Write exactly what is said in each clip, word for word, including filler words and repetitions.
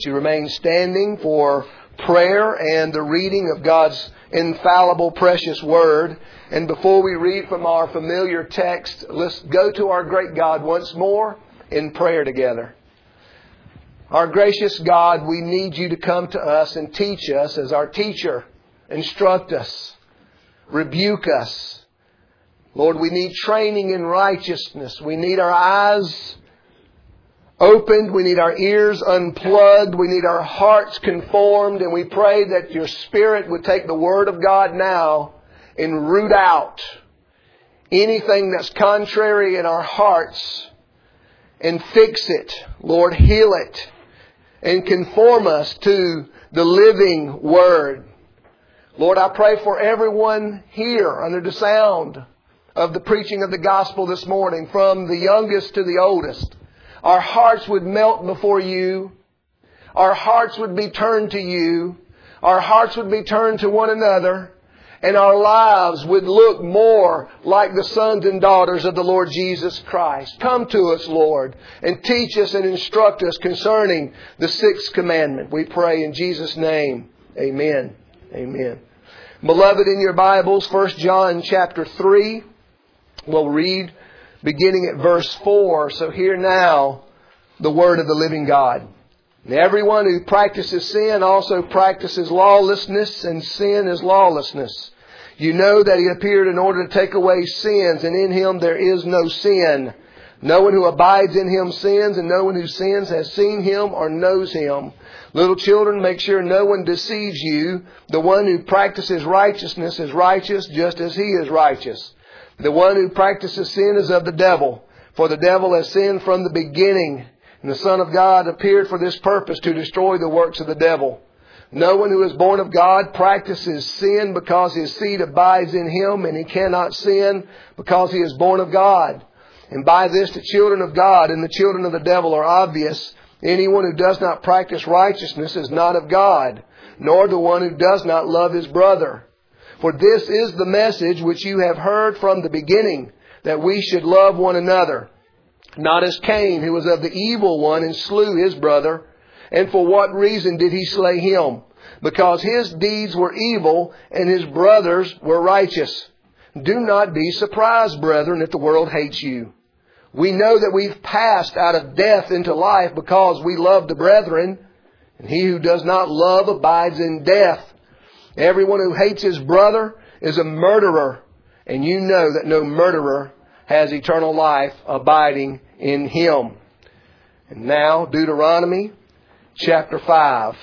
You remain standing for prayer and the reading of God's infallible, precious Word. And before we read from our familiar text, let's go to our great God once more in prayer together. Our gracious God, we need You to come to us and teach us as our teacher. Instruct us. Rebuke us. Lord, we need training in righteousness. We need our eyes opened. We need our ears unplugged. We need our hearts conformed. And we pray that Your Spirit would take the Word of God now and root out anything that's contrary in our hearts and fix it. Lord, heal it and conform us to the living Word. Lord, I pray for everyone here under the sound of the preaching of the gospel this morning, from the youngest to the oldest. Our hearts would melt before You. Our hearts would be turned to You. Our hearts would be turned to one another. And our lives would look more like the sons and daughters of the Lord Jesus Christ. Come to us, Lord, and teach us and instruct us concerning the sixth commandment. We pray in Jesus' name. Amen. Amen. Beloved, in your Bibles, First John chapter three, we'll read beginning at verse four. So hear now the word of the living God. And everyone who practices sin also practices lawlessness, and sin is lawlessness. You know that He appeared in order to take away sins, and in Him there is no sin. No one who abides in Him sins, and no one who sins has seen Him or knows Him. Little children, make sure no one deceives you. The one who practices righteousness is righteous just as he is righteous. The one who practices sin is of the devil, for the devil has sinned from the beginning. And the Son of God appeared for this purpose, to destroy the works of the devil. No one who is born of God practices sin, because his seed abides in him, and he cannot sin because he is born of God. And by this the children of God and the children of the devil are obvious. Anyone who does not practice righteousness is not of God, nor the one who does not love his brother. For this is the message which you have heard from the beginning, that we should love one another. Not as Cain, who was of the evil one and slew his brother. And for what reason did he slay him? Because his deeds were evil and his brothers were righteous. Do not be surprised, brethren, if the world hates you. We know that we've passed out of death into life because we love the brethren. And he who does not love abides in death. Everyone who hates his brother is a murderer. And you know that no murderer has eternal life abiding in him. And now, Deuteronomy chapter five,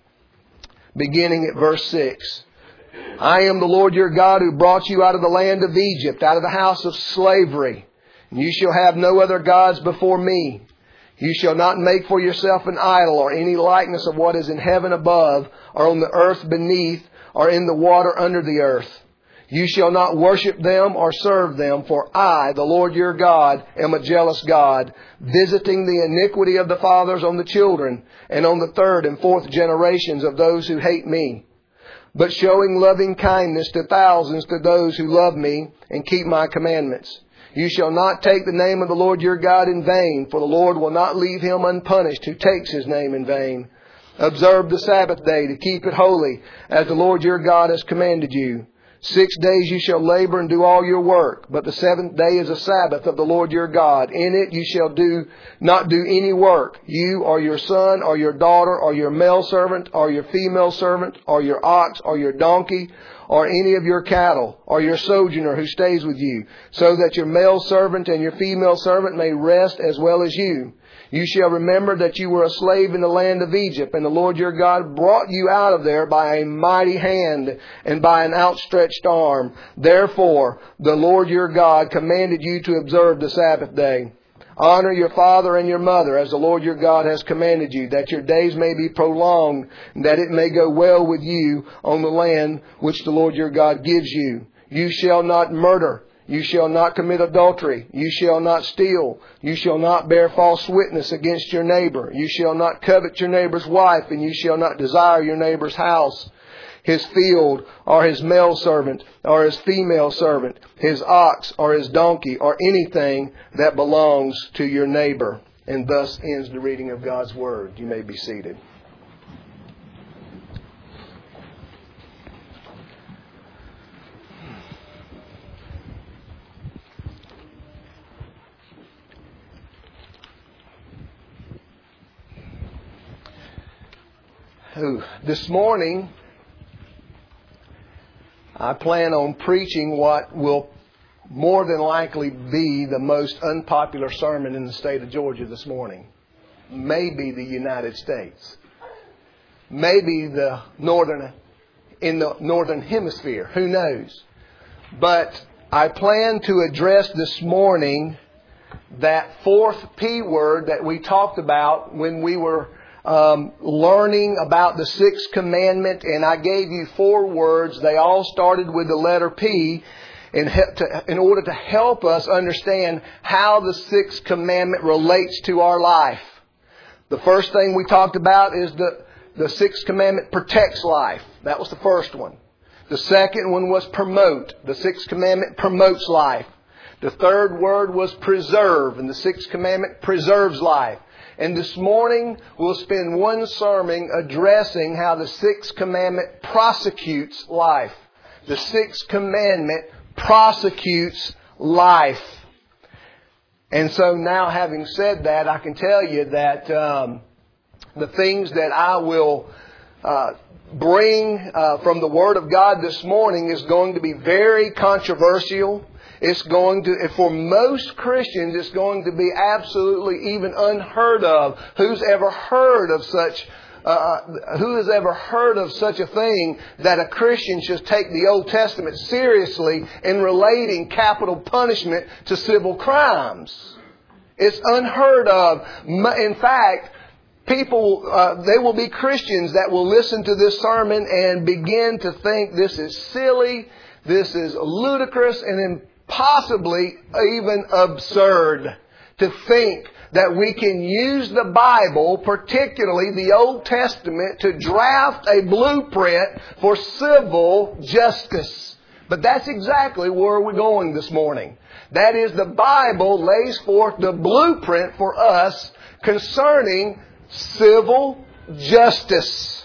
beginning at verse six. I am the Lord your God, who brought you out of the land of Egypt, out of the house of slavery. And you shall have no other gods before me. You shall not make for yourself an idol, or any likeness of what is in heaven above, or on the earth beneath, or in the water under the earth. You shall not worship them or serve them, for I, the Lord your God, am a jealous God, visiting the iniquity of the fathers on the children, and on the third and fourth generations of those who hate me, but showing loving kindness to thousands to those who love me and keep my commandments. You shall not take the name of the Lord your God in vain, for the Lord will not leave him unpunished who takes his name in vain. Observe the Sabbath day to keep it holy, as the Lord your God has commanded you. Six days you shall labor and do all your work, but the seventh day is a Sabbath of the Lord your God. In it you shall do not do any work, you or your son or your daughter or your male servant or your female servant or your ox or your donkey or any of your cattle or your sojourner who stays with you, so that your male servant and your female servant may rest as well as you. You shall remember that you were a slave in the land of Egypt, and the Lord your God brought you out of there by a mighty hand and by an outstretched arm. Therefore, the Lord your God commanded you to observe the Sabbath day. Honor your father and your mother, as the Lord your God has commanded you, that your days may be prolonged, and that it may go well with you on the land which the Lord your God gives you. You shall not murder. You shall not commit adultery. You shall not steal. You shall not bear false witness against your neighbor. You shall not covet your neighbor's wife, and you shall not desire your neighbor's house, his field, or his male servant, or his female servant, his ox, or his donkey, or anything that belongs to your neighbor. And thus ends the reading of God's Word. You may be seated. Ooh, this morning, I plan on preaching what will more than likely be the most unpopular sermon in the state of Georgia this morning. Maybe the United States. Maybe the northern, in the northern hemisphere. Who knows? But I plan to address this morning that fourth P word that we talked about when we were um, learning about the sixth commandment. And I gave you four words. They all started with the letter P in, to, in order to help us understand how the sixth commandment relates to our life. The first thing we talked about is the, the sixth commandment protects life. That was the first one. The second one was promote. The sixth commandment promotes life. The third word was preserve. And the sixth commandment preserves life. And this morning we'll spend one sermon addressing how the sixth commandment prosecutes life. The sixth commandment prosecutes life. And so now, having said that, I can tell you that um, the things that I will uh, bring uh, from the Word of God this morning is going to be very controversial. It's going to, for most Christians, it's going to be absolutely even unheard of. Who's ever heard of such? Uh, who has ever heard of such a thing that a Christian should take the Old Testament seriously in relating capital punishment to civil crimes? It's unheard of. In fact, people, uh, they will be Christians that will listen to this sermon and begin to think this is silly, this is ludicrous, and then possibly even absurd to think that we can use the Bible, particularly the Old Testament, to draft a blueprint for civil justice. But that's exactly where we're going this morning. That is, the Bible lays forth the blueprint for us concerning civil justice.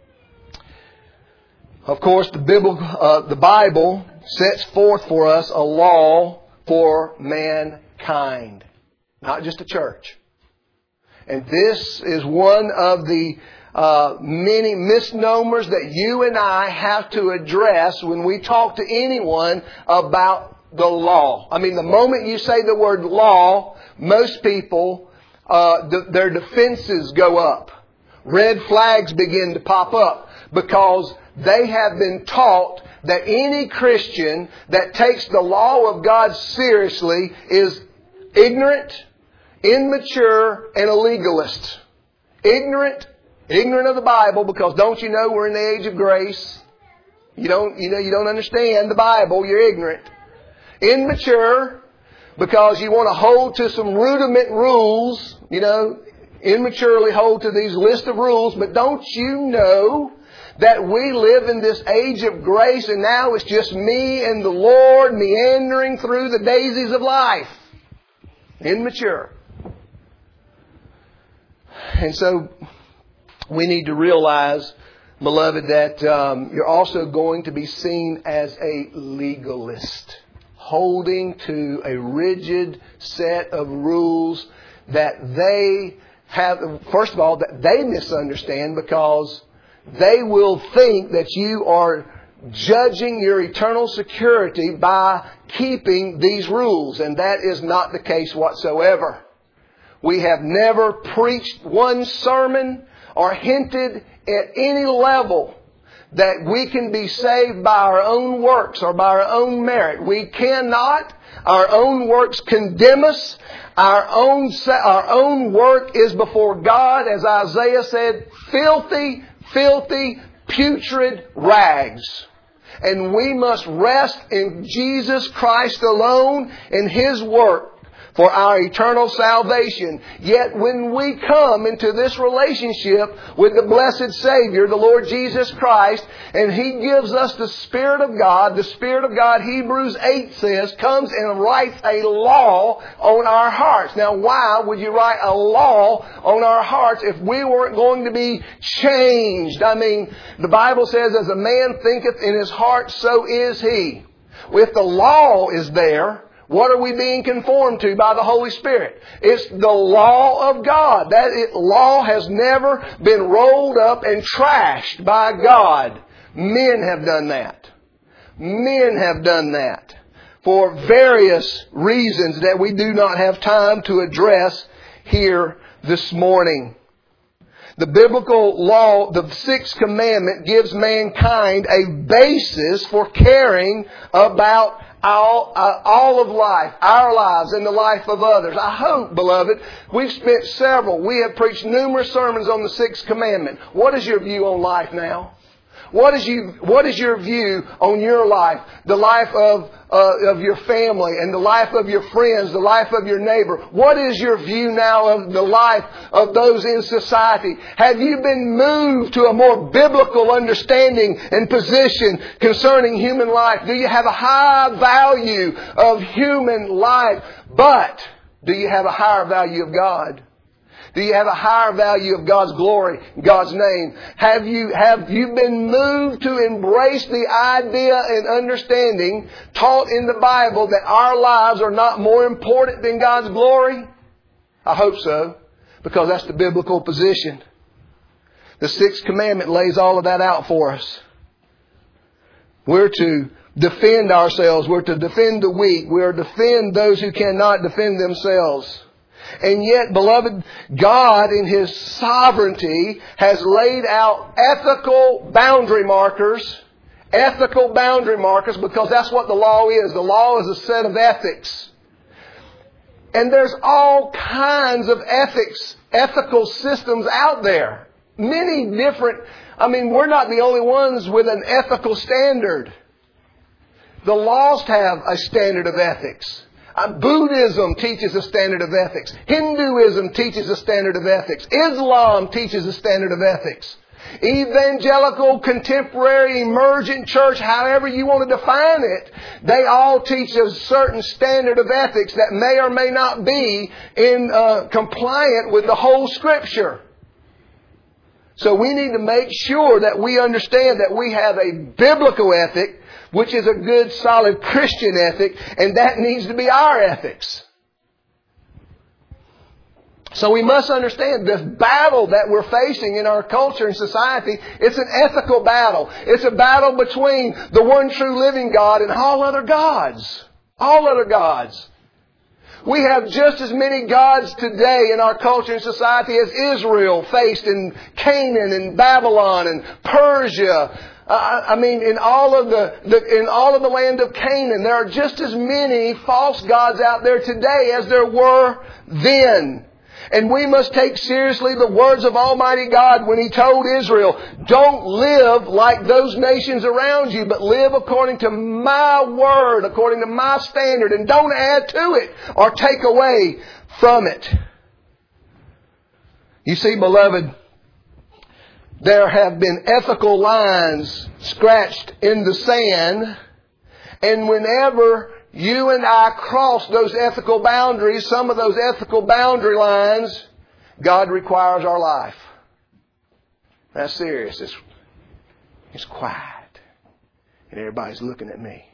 Of course, the Bible, uh, the Bible sets forth for us a law for mankind. Not just a church. And this is one of the uh, many misnomers that you and I have to address when we talk to anyone about the law. I mean, the moment you say the word law, most people, uh, th- their defenses go up. Red flags begin to pop up because they have been taught that any Christian that takes the law of God seriously is ignorant, immature, and a legalist. Ignorant, ignorant of the Bible, because don't you know we're in the age of grace? You don't, you know, you don't understand the Bible. You're ignorant. Immature, because you want to hold to some rudiment rules. You know, immaturely hold to these list of rules. But don't you know that we live in this age of grace, and now it's just me and the Lord meandering through the daisies of life? Immature. And so we need to realize, beloved, that um, you're also going to be seen as a legalist, holding to a rigid set of rules that they have, first of all, that they misunderstand, because they will think that you are judging your eternal security by keeping these rules. And that is not the case whatsoever. We have never preached one sermon or hinted at any level that we can be saved by our own works or by our own merit. We cannot. Our own works condemn us. Our own, our own work is before God, as Isaiah said, filthy, filthy, putrid rags. And we must rest in Jesus Christ alone and His work for our eternal salvation. Yet when we come into this relationship with the blessed Savior, the Lord Jesus Christ, and He gives us the Spirit of God, the Spirit of God, Hebrews eight says, comes and writes a law on our hearts. Now, why would you write a law on our hearts if we weren't going to be changed? I mean, the Bible says, as a man thinketh in his heart, so is he. If the law is there, What are we being conformed to by the Holy Spirit? It's the law of God. That it, law has never been rolled up and trashed by God. Men have done that. Men have done that for various reasons that we do not have time to address here this morning. The biblical law, the sixth commandment, gives mankind a basis for caring about all, uh, all of life, our lives and the life of others. I hope, beloved, we've spent several, we have preached numerous sermons on the sixth commandment. What is your view on life now? What is you? What is your view on your life, the life of uh, of your family, and the life of your friends, the life of your neighbor? What is your view now of the life of those in society? Have you been moved to a more biblical understanding and position concerning human life? Do you have a high value of human life? But do you have a higher value of God? Do you have a higher value of God's glory, God's name? Have you, have you been moved to embrace the idea and understanding taught in the Bible that our lives are not more important than God's glory? I hope so, because that's the biblical position. The sixth commandment lays all of that out for us. We're to defend ourselves. We're to defend the weak. We're to defend those who cannot defend themselves. And yet, beloved, God in His sovereignty has laid out ethical boundary markers. Ethical boundary markers, because that's what the law is. The law is a set of ethics. And there's all kinds of ethics, ethical systems out there. Many different, I mean, we're not the only ones with an ethical standard. The lost have a standard of ethics. Uh, Buddhism teaches a standard of ethics. Hinduism teaches a standard of ethics. Islam teaches a standard of ethics. Evangelical, contemporary, emergent church, however you want to define it, they all teach a certain standard of ethics that may or may not be in uh, compliant with the whole Scripture. So we need to make sure that we understand that we have a biblical ethic, which is a good, solid Christian ethic, and that needs to be our ethics. So we must understand this battle that we're facing in our culture and society. It's an ethical battle. It's a battle between the one true living God and all other gods. All other gods. We have just as many gods today in our culture and society as Israel faced in Canaan and Babylon and Persia. Uh, I mean, in all of the, the in all of the land of Canaan, there are just as many false gods out there today as there were then. And we must take seriously the words of Almighty God when He told Israel, don't live like those nations around you, but live according to my word, according to my standard, and don't add to it or take away from it. You see, beloved, there have been ethical lines scratched in the sand, and whenever you and I cross those ethical boundaries, some of those ethical boundary lines, God requires our life. That's serious. It's, it's quiet. And everybody's looking at me.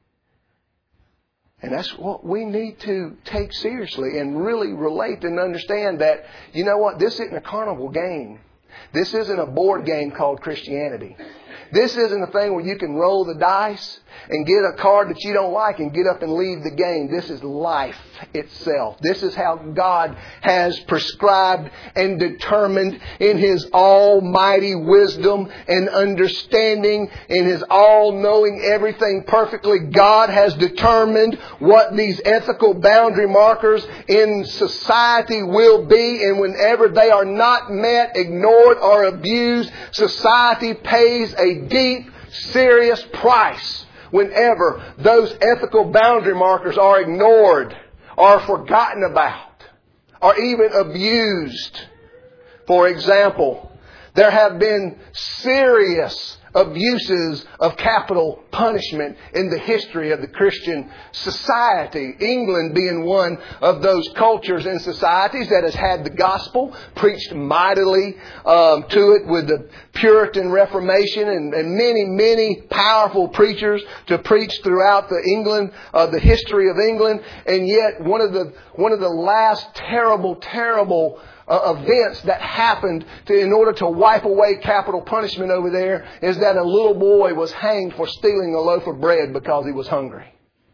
And that's what we need to take seriously and really relate and understand that, you know what, this isn't a carnival game. This isn't a board game called Christianity. This isn't a thing where you can roll the dice and get a card that you don't like and get up and leave the game. This is life itself. This is how God has prescribed and determined in His almighty wisdom and understanding, in His all-knowing everything perfectly. God has determined what these ethical boundary markers in society will be, and whenever they are not met, ignored, or abused, society pays a deep, serious price whenever those ethical boundary markers are ignored or forgotten about or even abused. For example, There have been serious abuses of capital punishment in the history of the Christian society. England being one of those cultures and societies that has had the gospel preached mightily um, to it with the Puritan Reformation and, and many, many powerful preachers to preach throughout the England, uh, the history of England. And yet one of the one of the last terrible, terrible Uh, events that happened to, in order to wipe away capital punishment over there is that a little boy was hanged for stealing a loaf of bread because he was hungry.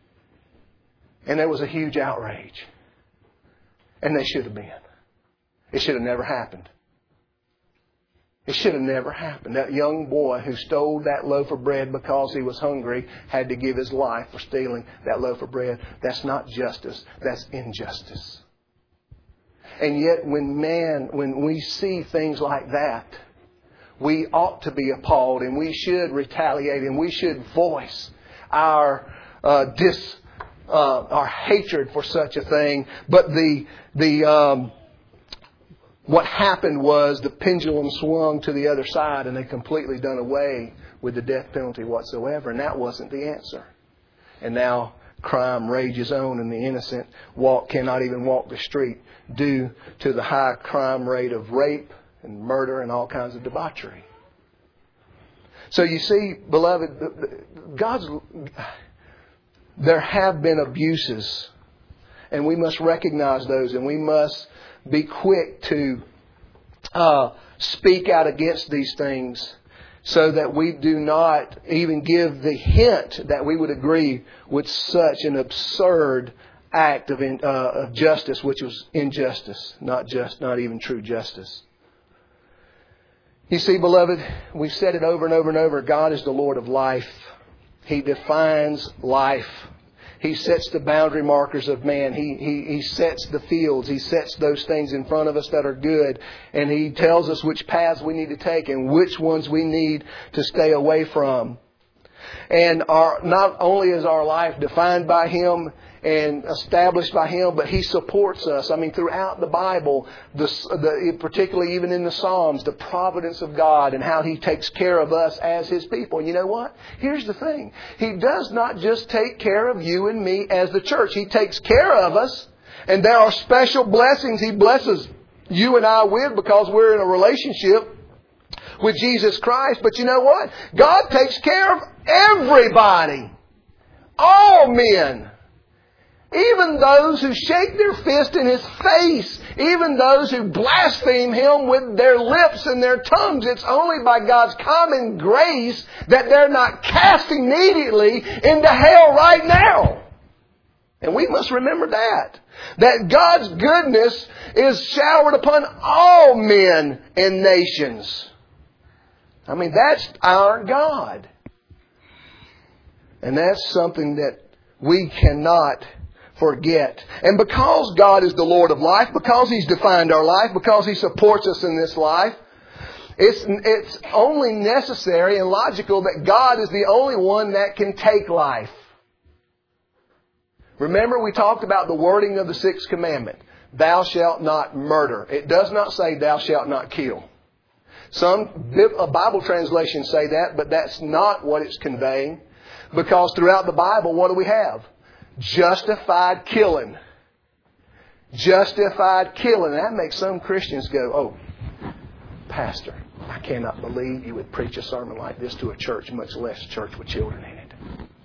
And there was a huge outrage. And they should have been. It should have never happened. It should have never happened. That young boy who stole that loaf of bread because he was hungry had to give his life for stealing that loaf of bread. That's not justice. That's injustice. And yet when man, when we see things like that, we ought to be appalled and we should retaliate and we should voice our uh, dis, uh, our hatred for such a thing. But the the um, what happened was the pendulum swung to the other side and they completely done away with the death penalty whatsoever. And that wasn't the answer. And now crime rages on and the innocent walk cannot even walk the street due to the high crime rate of rape and murder and all kinds of debauchery. So you see, beloved, God's there have been abuses, and we must recognize those, and we must be quick to uh, speak out against these things, so that we do not even give the hint that we would agree with such an absurd act of, in, uh, of justice, which was injustice, not just, not even true justice. You see, beloved, we've said it over and over and over. God is the Lord of life. He defines life. He sets the boundary markers of man. He, he, he sets the fields. He sets those things in front of us that are good. And He tells us which paths we need to take and which ones we need to stay away from. And our, not only is our life defined by Him and established by Him, but He supports us. I mean, throughout the Bible, the, the, particularly even in the Psalms, the providence of God and how He takes care of us as His people. And you know what? Here's the thing. He does not just take care of you and me as the church. He takes care of us. And there are special blessings He blesses you and I with because we're in a relationship with Jesus Christ. But you know what? God takes care of everybody. All men. Even those who shake their fist in His face. Even those who blaspheme Him with their lips and their tongues. It's only by God's common grace that they're not cast immediately into hell right now. And we must remember that. That God's goodness is showered upon all men and nations. I mean, that's our God. And that's something that we cannot forget. And because God is the Lord of life, because He's defined our life, because He supports us in this life, it's, it's only necessary and logical that God is the only one that can take life. Remember, we talked about the wording of the sixth commandment. Thou shalt not murder. It does not say thou shalt not kill. Some Bible translations say that, but that's not what it's conveying. Because throughout the Bible, what do we have? Justified killing. Justified killing. That makes some Christians go, oh, Pastor, I cannot believe you would preach a sermon like this to a church, much less a church with children in it.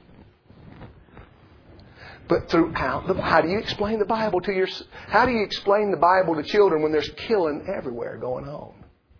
But throughout the, how do you explain the Bible to your, how do you explain the Bible to children when there's killing everywhere going on?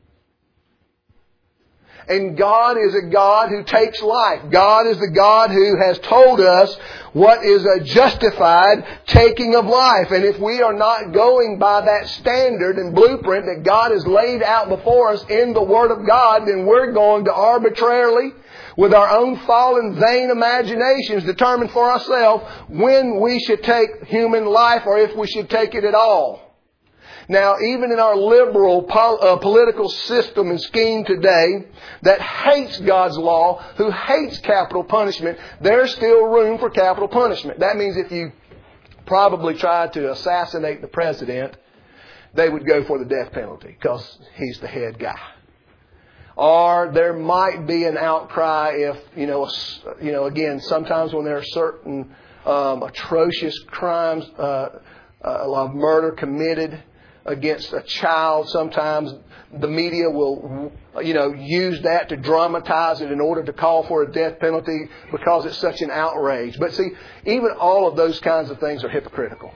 And God is a God who takes life. God is the God who has told us what is a justified taking of life. And if we are not going by that standard and blueprint that God has laid out before us in the Word of God, then we're going to arbitrarily, with our own fallen, vain imaginations, determine for ourselves when we should take human life or if we should take it at all. Now, even in our liberal pol- uh, political system and scheme today that hates God's law, who hates capital punishment, there's still room for capital punishment. That means if you probably tried to assassinate the president, they would go for the death penalty because he's the head guy. Or there might be an outcry if, you know, you know, again, sometimes when there are certain um, atrocious crimes, uh, a lot of murder committed against a child, sometimes the media will, you know, use that to dramatize it in order to call for a death penalty because it's such an outrage. But see, even all of those kinds of things are hypocritical.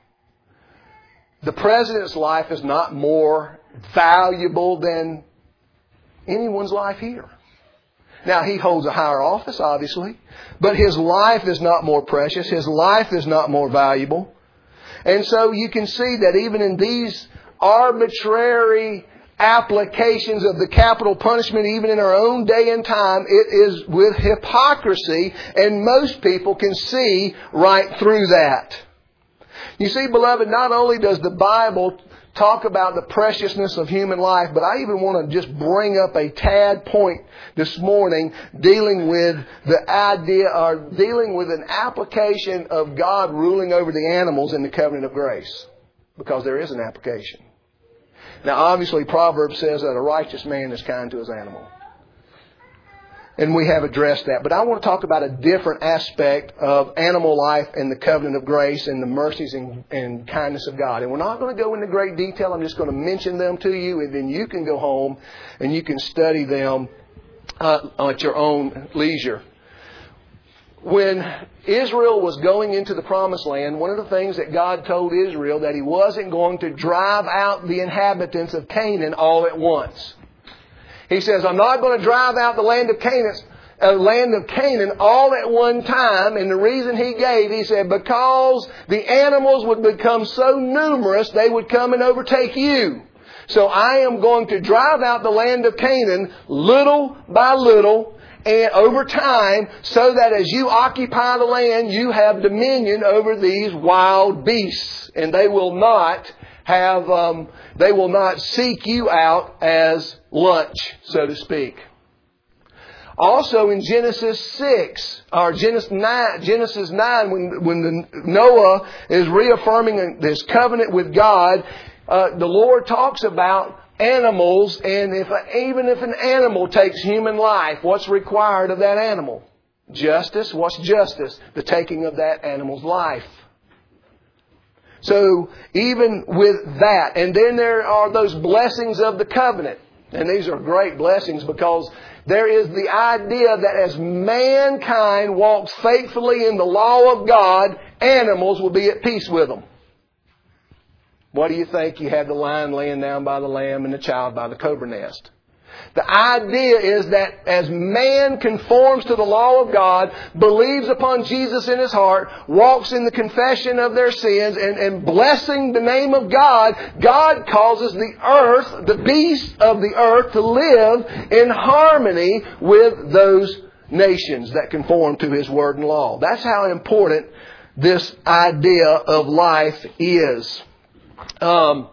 The president's life is not more valuable than anyone's life here. Now, he holds a higher office, obviously, but his life is not more precious. His life is not more valuable. And so you can see that even in these arbitrary applications of the capital punishment, even in our own day and time, it is with hypocrisy, and most people can see right through that. You see, beloved, not only does the Bible talk about the preciousness of human life, but I even want to just bring up a tad point this morning dealing with the idea or dealing with an application of God ruling over the animals in the covenant of grace. Because there is an application. Now obviously Proverbs says that a righteous man is kind to his animal. And we have addressed that. But I want to talk about a different aspect of animal life and the covenant of grace and the mercies and, and kindness of God. And we're not going to go into great detail. I'm just going to mention them to you, and then you can go home and you can study them uh, at your own leisure. When Israel was going into the Promised Land, one of the things that God told Israel that He wasn't going to drive out the inhabitants of Canaan all at once. He says, I'm not going to drive out the land of Canaan, uh, land of Canaan all at one time. And the reason He gave, He said, because the animals would become so numerous, they would come and overtake you. So I am going to drive out the land of Canaan little by little and over time, so that as you occupy the land, you have dominion over these wild beasts. And they will not have, um, they will not seek you out as lunch, so to speak. Also in Genesis six, or Genesis nine, Genesis nine, when, when the, Noah is reaffirming this covenant with God, uh, the Lord talks about animals, and if even if an animal takes human life, what's required of that animal? Justice. What's justice? The taking of that animal's life. So even with that, and then there are those blessings of the covenant. And these are great blessings because there is the idea that as mankind walks faithfully in the law of God, animals will be at peace with them. What do you think? You have the lion laying down by the lamb and the child by the cobra nest. The idea is that as man conforms to the law of God, believes upon Jesus in his heart, walks in the confession of their sins, and, and blessing the name of God, God causes the earth, the beasts of the earth, to live in harmony with those nations that conform to His word and law. That's how important this idea of life is. Um,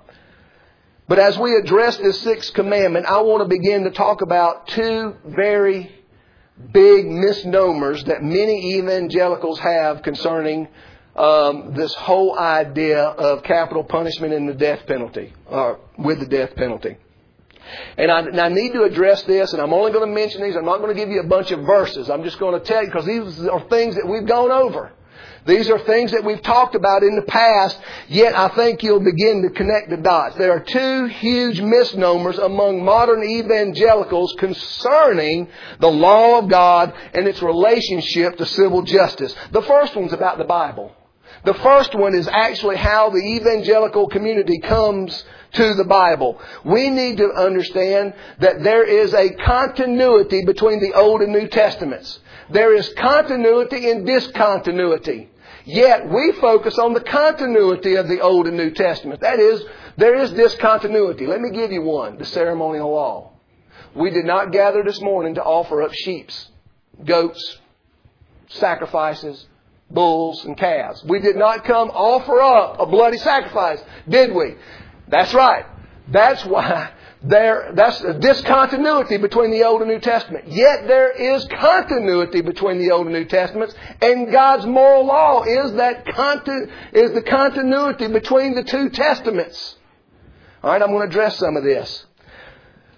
but as we address this sixth commandment, I want to begin to talk about two very big misnomers that many evangelicals have concerning um, this whole idea of capital punishment and the death penalty, or with the death penalty. And I, and I need to address this, and I'm only going to mention these. I'm not going to give you a bunch of verses. I'm just going to tell you, because these are things that we've gone over. These are things that we've talked about in the past, yet I think you'll begin to connect the dots. There are two huge misnomers among modern evangelicals concerning the law of God and its relationship to civil justice. The first one's about the Bible. The first one is actually how the evangelical community comes to the Bible. We need to understand that there is a continuity between the Old and New Testaments. There is continuity and discontinuity. Yet we focus on the continuity of the Old and New Testament. That is, there is discontinuity. Let me give you one, the ceremonial law. We did not gather this morning to offer up sheep, goats, sacrifices, bulls, and calves. We did not come offer up a bloody sacrifice, did we? That's right. That's why there, that's a discontinuity between the Old and New Testament. Yet there is continuity between the Old and New Testaments, and God's moral law is that conti- is the continuity between the two testaments. All right, I'm going to address some of this.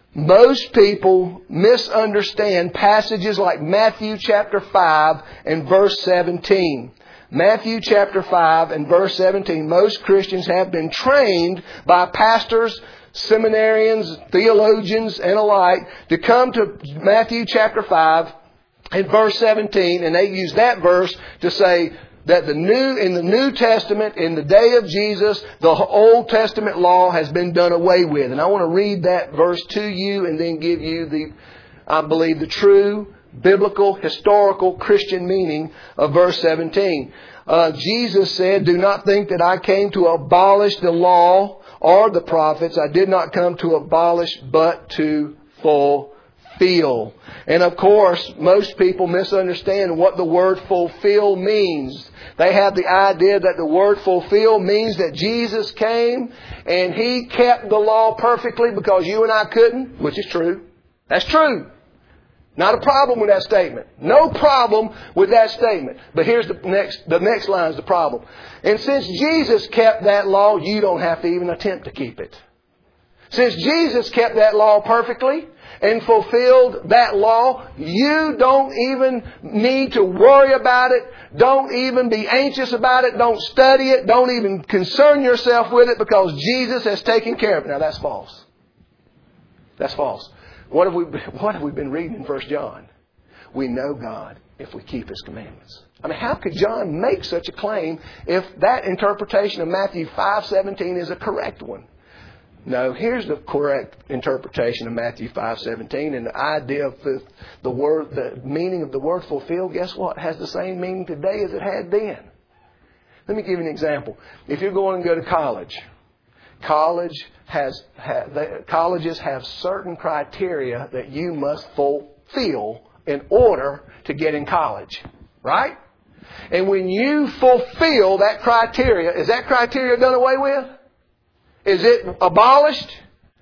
most people misunderstand passages like Matthew chapter five and verse seventeen. Matthew chapter five and verse seventeen. Most Christians have been trained by pastors, seminarians, theologians, and alike to come to Matthew chapter five and verse seventeen, and they use that verse to say that the new in the New Testament, in the day of Jesus, the Old Testament law has been done away with. And I want to read that verse to you and then give you the, I believe, the true biblical, historical, Christian meaning of verse seventeen. Uh, Jesus said, "Do not think that I came to abolish the law or the prophets. I did not come to abolish, but to fulfill." And of course, most people misunderstand what the word fulfill means. They have the idea that the word fulfill means that Jesus came and He kept the law perfectly because you and I couldn't, which is true. That's true. Not a problem with that statement. No problem with that statement. But here's the next, the next line is the problem. And since Jesus kept that law, you don't have to even attempt to keep it. Since Jesus kept that law perfectly and fulfilled that law, you don't even need to worry about it. Don't even be anxious about it. Don't study it. Don't even concern yourself with it because Jesus has taken care of it. Now that's false. That's false. What have we, what have we been reading in First John? We know God if we keep His commandments. I mean, how could John make such a claim if that interpretation of Matthew five seventeen is a correct one? No, here's the correct interpretation of Matthew five seventeen, and the idea of the, the word, the meaning of the word fulfill, guess what? It has the same meaning today as it had then. Let me give you an example. If you're going to go to college, college has, have, the, colleges have certain criteria that you must fulfill in order to get in college, right? And when you fulfill that criteria, is that criteria done away with? Is it abolished?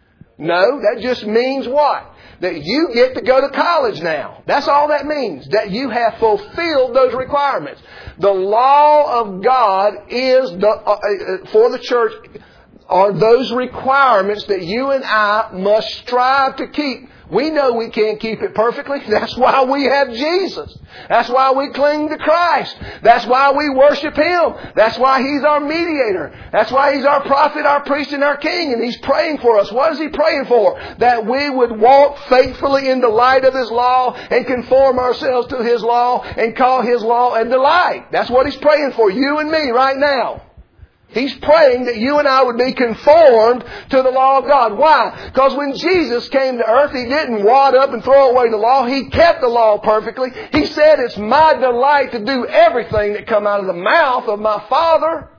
No, that just means what? That you get to go to college now. That's all that means. That you have fulfilled those requirements. The law of God is the, uh, for the church are those requirements that you and I must strive to keep. We know we can't keep it perfectly. That's why we have Jesus. That's why we cling to Christ. That's why we worship Him. That's why He's our mediator. That's why He's our prophet, our priest, and our king. And He's praying for us. What is He praying for? That we would walk faithfully in the light of His law and conform ourselves to His law and call His law a delight. That's what He's praying for, you and me right now. He's praying that you and I would be conformed to the law of God. Why? Because when Jesus came to earth, He didn't wad up and throw away the law. He kept the law perfectly. He said, "It's my delight to do everything that come out of the mouth of my Father."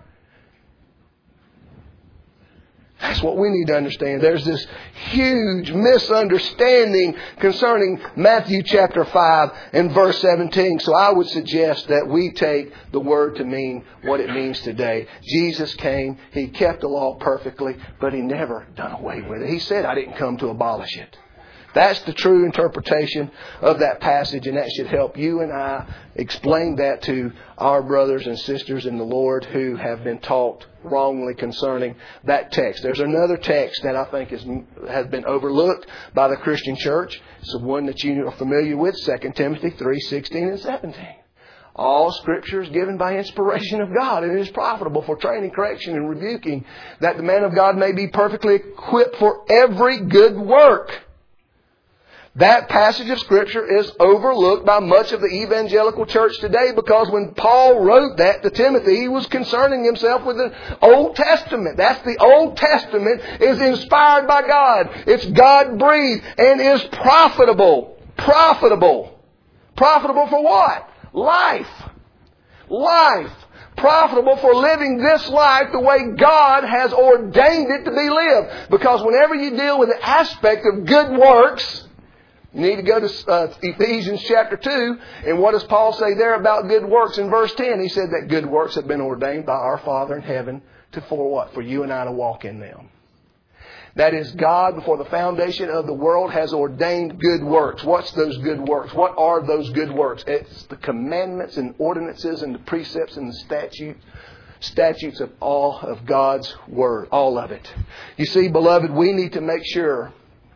That's what we need to understand. There's this huge misunderstanding concerning Matthew chapter five and verse seventeen. So I would suggest that we take the word to mean what it means today. Jesus came, He kept the law perfectly, but He never done away with it. He said, "I didn't come to abolish it." That's the true interpretation of that passage, and that should help you and I explain that to our brothers and sisters in the Lord who have been taught wrongly concerning that text. There's another text that I think is, has been overlooked by the Christian church. It's the one that you are familiar with, Second Timothy three sixteen and seventeen. All Scripture is given by inspiration of God, and it is profitable for training, correction, and rebuking, that the man of God may be perfectly equipped for every good work. That passage of Scripture is overlooked by much of the evangelical church today because when Paul wrote that to Timothy, he was concerning himself with the Old Testament. That's the Old Testament is inspired by God. It's God-breathed and is profitable. Profitable. Profitable for what? Life. Life. Profitable for living this life the way God has ordained it to be lived. Because whenever you deal with the aspect of good works, you need to go to uh, Ephesians chapter two. And what does Paul say there about good works in verse ten? He said that good works have been ordained by our Father in heaven to for what? For you and I to walk in them. That is, God before the foundation of the world has ordained good works. What's those good works? What are those good works? It's the commandments and ordinances and the precepts and the statutes. Statutes of all of God's Word. All of it. You see, beloved, we need to make sure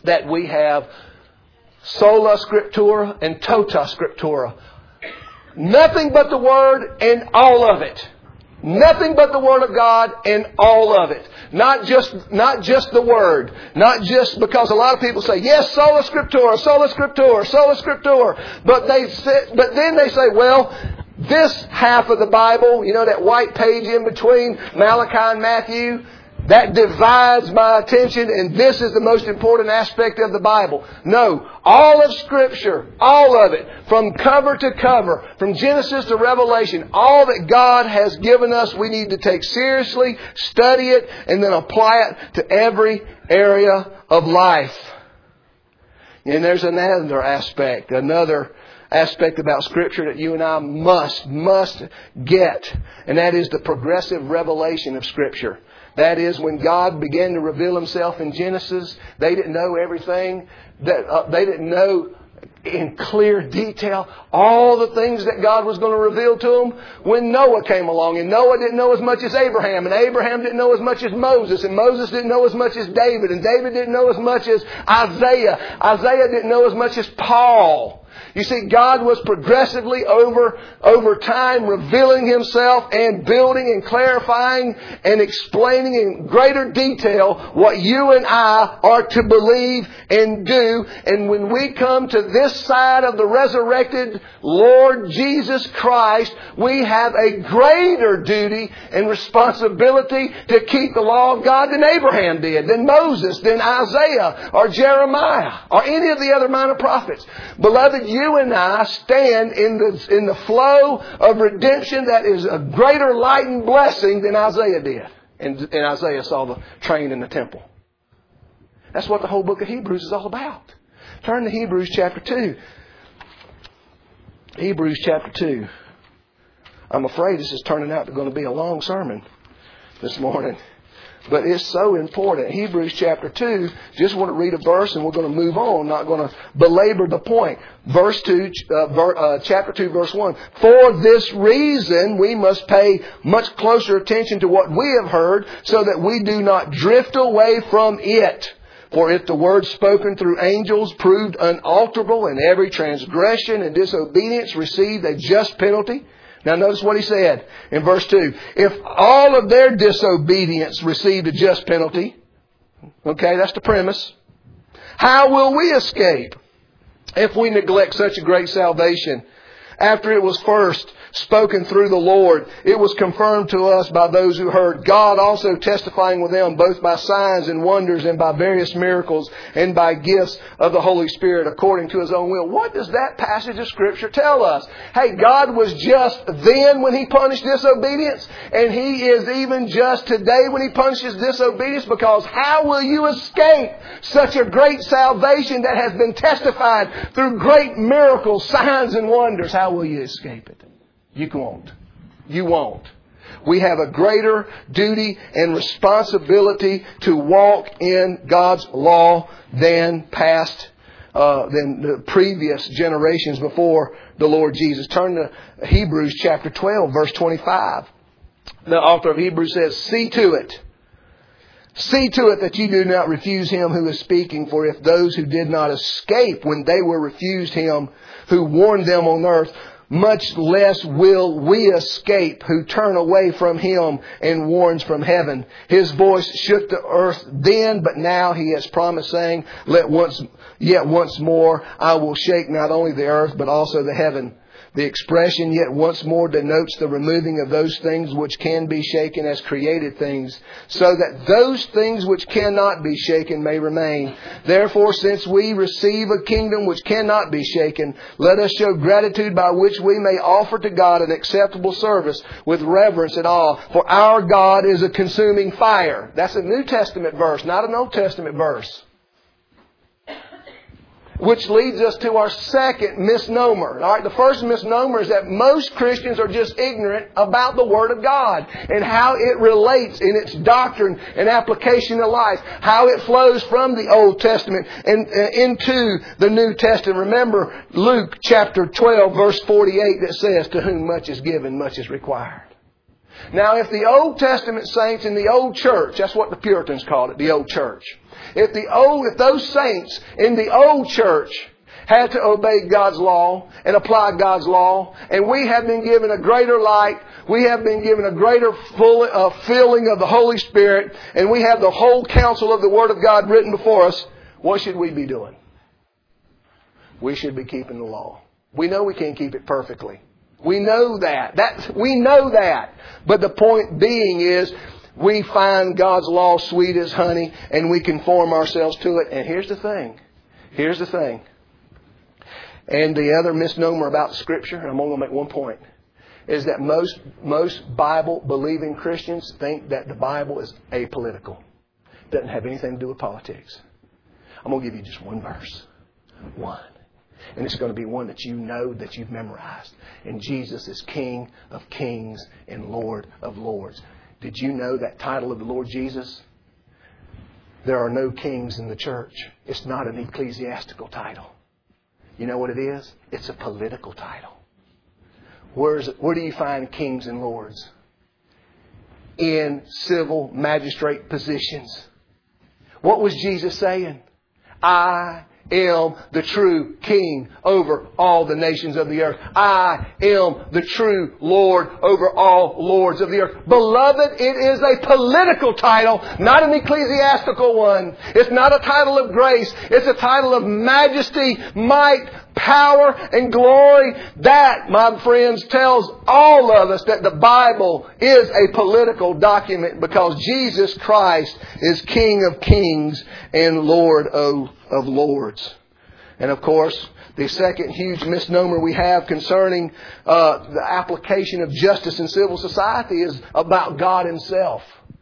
that we have sola scriptura and tota scriptura. Nothing but the Word and all of it. Nothing but the Word of God and all of it. Not just, not just the Word. Not just because a lot of people say, yes, sola scriptura, sola scriptura, sola scriptura. But they say, but then they say, well, this half of the Bible, you know, that white page in between Malachi and Matthew, that divides my attention, and this is the most important aspect of the Bible. No, all of Scripture, all of it, from cover to cover, from Genesis to Revelation, all that God has given us, we need to take seriously, study it, and then apply it to every area of life. And there's another aspect, another aspect about Scripture that you and I must, must get, and that is the progressive revelation of Scripture. That is, when God began to reveal Himself in Genesis, they didn't know everything. That uh, they didn't know in clear detail all the things that God was going to reveal to them. When Noah came along, and Noah didn't know as much as Abraham, and Abraham didn't know as much as Moses, and Moses didn't know as much as David, and David didn't know as much as Isaiah. Isaiah didn't know as much as Paul. You see, God was progressively over, over time revealing Himself and building and clarifying and explaining in greater detail what you and I are to believe and do. And when we come to this side of the resurrected Lord Jesus Christ, we have a greater duty and responsibility to keep the law of God than Abraham did, than Moses, than Isaiah, or Jeremiah, or any of the other minor prophets. Beloved, you and I stand in the, in the flow of redemption that is a greater light and blessing than Isaiah did. And, and Isaiah saw the train in the temple. That's what the whole book of Hebrews is all about. Turn to Hebrews chapter two. Hebrews chapter two. I'm afraid this is turning out to going to be a long sermon this morning. But it's so important. Hebrews chapter two, just want to read a verse and we're going to move on. Not going to belabor the point. Verse two, uh, ver, uh, chapter two, verse one. For this reason, we must pay much closer attention to what we have heard, so that we do not drift away from it. For if the word spoken through angels proved unalterable, and every transgression and disobedience received a just penalty. Now notice what he said in verse two. If all of their disobedience received a just penalty, okay, that's the premise. How will we escape if we neglect such a great salvation? After it was first spoken through the Lord, it was confirmed to us by those who heard, God also testifying with them both by signs and wonders and by various miracles and by gifts of the Holy Spirit according to His own will. What does that passage of Scripture tell us? Hey, God was just then when He punished disobedience, and He is even just today when He punishes disobedience, because how will you escape such a great salvation that has been testified through great miracles, signs and wonders? How will you escape it? You won't. You won't. We have a greater duty and responsibility to walk in God's law than past, uh, than the previous generations before the Lord Jesus. Turn to Hebrews chapter twelve, verse twenty-five. The author of Hebrews says, "See to it. See to it that you do not refuse Him who is speaking. For if those who did not escape when they were refused Him who warned them on earth, much less will we escape who turn away from Him and warns from heaven. His voice shook the earth then, but now He has promised, saying, Let once, yet once more I will shake not only the earth, but also the heaven. The expression yet once more denotes the removing of those things which can be shaken as created things, so that those things which cannot be shaken may remain. Therefore, since we receive a kingdom which cannot be shaken, let us show gratitude by which we may offer to God an acceptable service with reverence and awe. For our God is a consuming fire." That's a New Testament verse, not an Old Testament verse. Which leads us to our second misnomer. All right, the first misnomer is that most Christians are just ignorant about the Word of God and how it relates in its doctrine and application to life, how it flows from the Old Testament and uh, into the New Testament. Remember Luke chapter twelve, verse forty-eight, that says, "To whom much is given, much is required." Now, if the Old Testament saints in the old church, that's what the Puritans called it, the old church. If the old, if those saints in the old church had to obey God's law and apply God's law, and we have been given a greater light, we have been given a greater full, uh, filling of the Holy Spirit, and we have the whole counsel of the Word of God written before us, what should we be doing? We should be keeping the law. We know we can't keep it perfectly. We know that. That we know that. But the point being is, we find God's law sweet as honey, and we conform ourselves to it. And here's the thing. Here's the thing. And the other misnomer about Scripture, and I'm only going to make one point, is that most most Bible-believing Christians think that the Bible is apolitical. It doesn't have anything to do with politics. I'm going to give you just one verse. One. And it's going to be one that you know, that you've memorized. And Jesus is King of kings and Lord of lords. Did you know that title of the Lord Jesus? There are no kings in the church. It's not an ecclesiastical title. You know what it is? It's a political title. Where's it, where do you find kings and lords? In civil magistrate positions. What was Jesus saying? I am the true King over all the nations of the earth. I am the true Lord over all lords of the earth. Beloved, it is a political title, not an ecclesiastical one. It's not a title of grace. It's a title of majesty, might, power, and glory. That, my friends, tells all of us that the Bible is a political document, because Jesus Christ is King of kings and Lord of, of lords. And of course, the second huge misnomer we have concerning uh, the application of justice in civil society is about God Himself.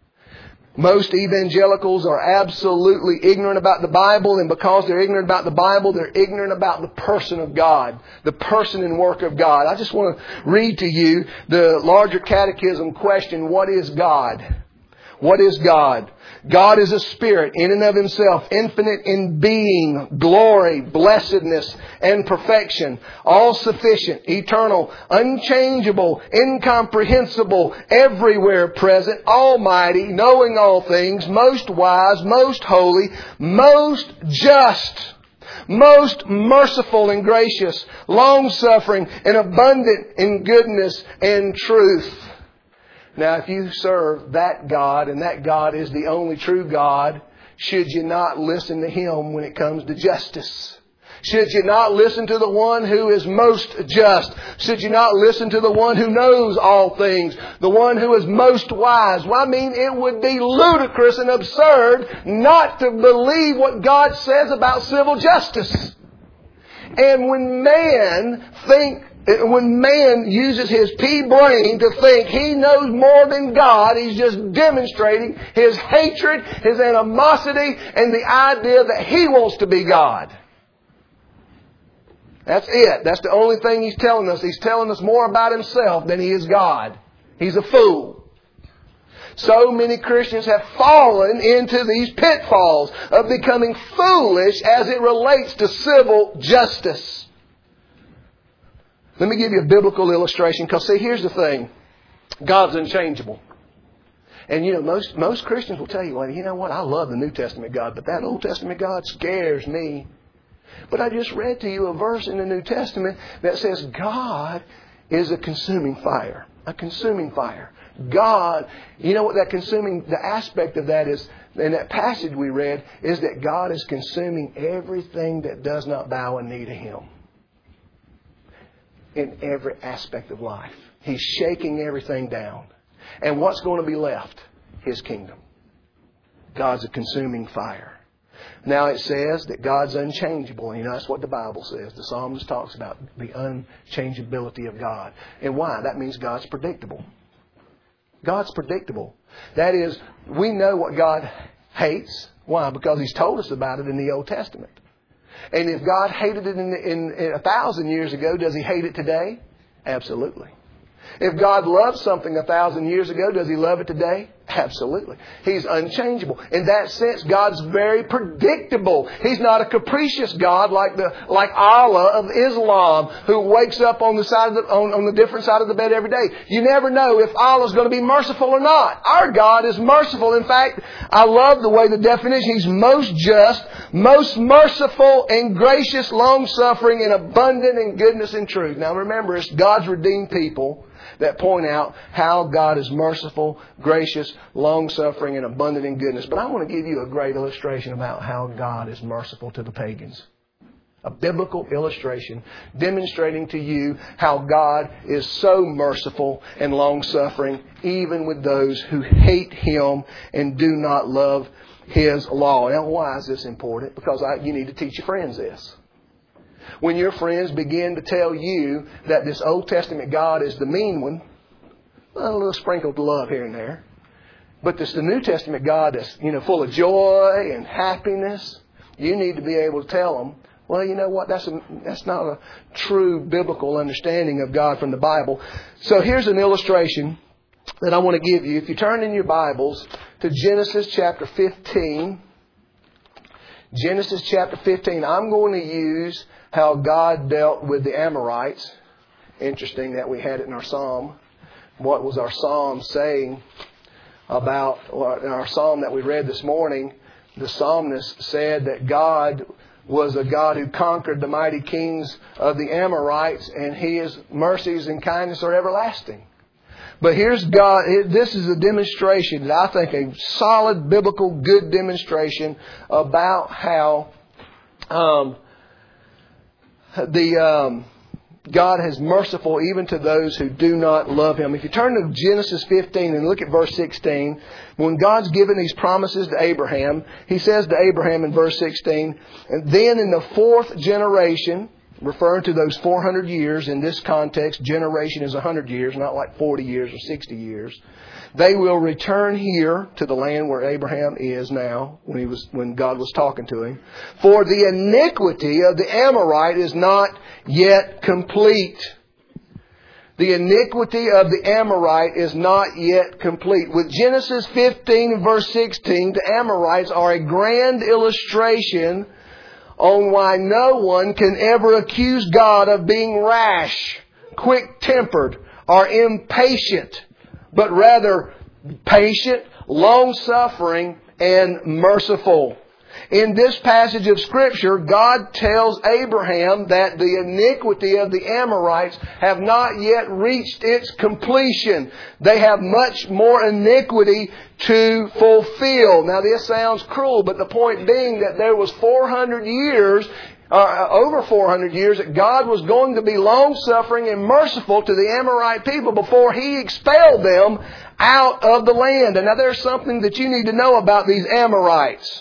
Most evangelicals are absolutely ignorant about the Bible, and because they're ignorant about the Bible, they're ignorant about the person of God, the person and work of God. I just want to read to you the larger catechism question, what is God? What is God? God is a spirit in and of Himself, infinite in being, glory, blessedness, and perfection, all-sufficient, eternal, unchangeable, incomprehensible, everywhere present, almighty, knowing all things, most wise, most holy, most just, most merciful and gracious, long-suffering, and abundant in goodness and truth. Now, if you serve that God, and that God is the only true God, should you not listen to Him when it comes to justice? Should you not listen to the one who is most just? Should you not listen to the one who knows all things? The one who is most wise? Well, I mean, it would be ludicrous and absurd not to believe what God says about civil justice. And when man think When man uses his pea brain to think he knows more than God, he's just demonstrating his hatred, his animosity, and the idea that he wants to be God. That's it. That's the only thing he's telling us. He's telling us more about himself than he is God. He's a fool. So many Christians have fallen into these pitfalls of becoming foolish as it relates to civil justice. Let me give you a biblical illustration, because see, here's the thing. God's unchangeable. And you know, most most Christians will tell you, well, you know what, I love the New Testament God, but that Old Testament God scares me. But I just read to you a verse in the New Testament that says God is a consuming fire. A consuming fire. God, you know what that consuming, the aspect of that is, in that passage we read, is that God is consuming everything that does not bow a knee to Him. In every aspect of life. He's shaking everything down. And what's going to be left? His kingdom. God's a consuming fire. Now it says that God's unchangeable. You know, that's what the Bible says. The psalmist talks about the unchangeability of God. And why? That means God's predictable. God's predictable. That is, we know what God hates. Why? Because He's told us about it in the Old Testament. And if God hated it in, in, in a thousand years ago, does He hate it today? Absolutely. If God loved something a thousand years ago, does He love it today? Absolutely. He's unchangeable. In that sense, God's very predictable. He's not a capricious God like the like Allah of Islam, who wakes up on the side of the on, on the different side of the bed every day. You never know if Allah's going to be merciful or not. Our God is merciful. In fact, I love the way the definition, He's most just, most merciful and gracious, long-suffering and abundant in goodness and truth. Now remember, it's God's redeemed people that point out how God is merciful, gracious, long-suffering, and abundant in goodness. But I want to give you a great illustration about how God is merciful to the pagans. A biblical illustration demonstrating to you how God is so merciful and long-suffering, even with those who hate Him and do not love His law. Now, why is this important? Because I, you need to teach your friends this. When your friends begin to tell you that this Old Testament God is the mean one, well, a little sprinkled love here and there. But this the New Testament God that's, you know, full of joy and happiness, you need to be able to tell them, well, you know what, that's a, that's not a true biblical understanding of God from the Bible. So here's an illustration that I want to give you. If you turn in your Bibles to Genesis chapter fifteen, Genesis chapter fifteen, I'm going to use how God dealt with the Amorites. Interesting that we had it in our psalm. What was our psalm saying about, in our psalm that we read this morning, the psalmist said that God was a God who conquered the mighty kings of the Amorites, and His mercies and kindness are everlasting. But here's God. This is a demonstration, I think a solid, biblical, good demonstration about how um, the um, God is merciful even to those who do not love Him. If you turn to Genesis fifteen and look at verse sixteen, when God's given these promises to Abraham, He says to Abraham in verse sixteen, and then in the fourth generation, referring to those four hundred years, in this context, generation is one hundred years, not like forty years or sixty years. They will return here to the land where Abraham is now, when he was, when God was talking to him. For the iniquity of the Amorite is not yet complete. The iniquity of the Amorite is not yet complete. With Genesis fifteen and verse sixteen, the Amorites are a grand illustration on why no one can ever accuse God of being rash, quick-tempered, or impatient, but rather patient, long-suffering, and merciful. In this passage of Scripture, God tells Abraham that the iniquity of the Amorites have not yet reached its completion. They have much more iniquity to fulfill. Now this sounds cruel, but the point being that there was four hundred years, uh, over four hundred years, that God was going to be long-suffering and merciful to the Amorite people before He expelled them out of the land. And now there's something that you need to know about these Amorites.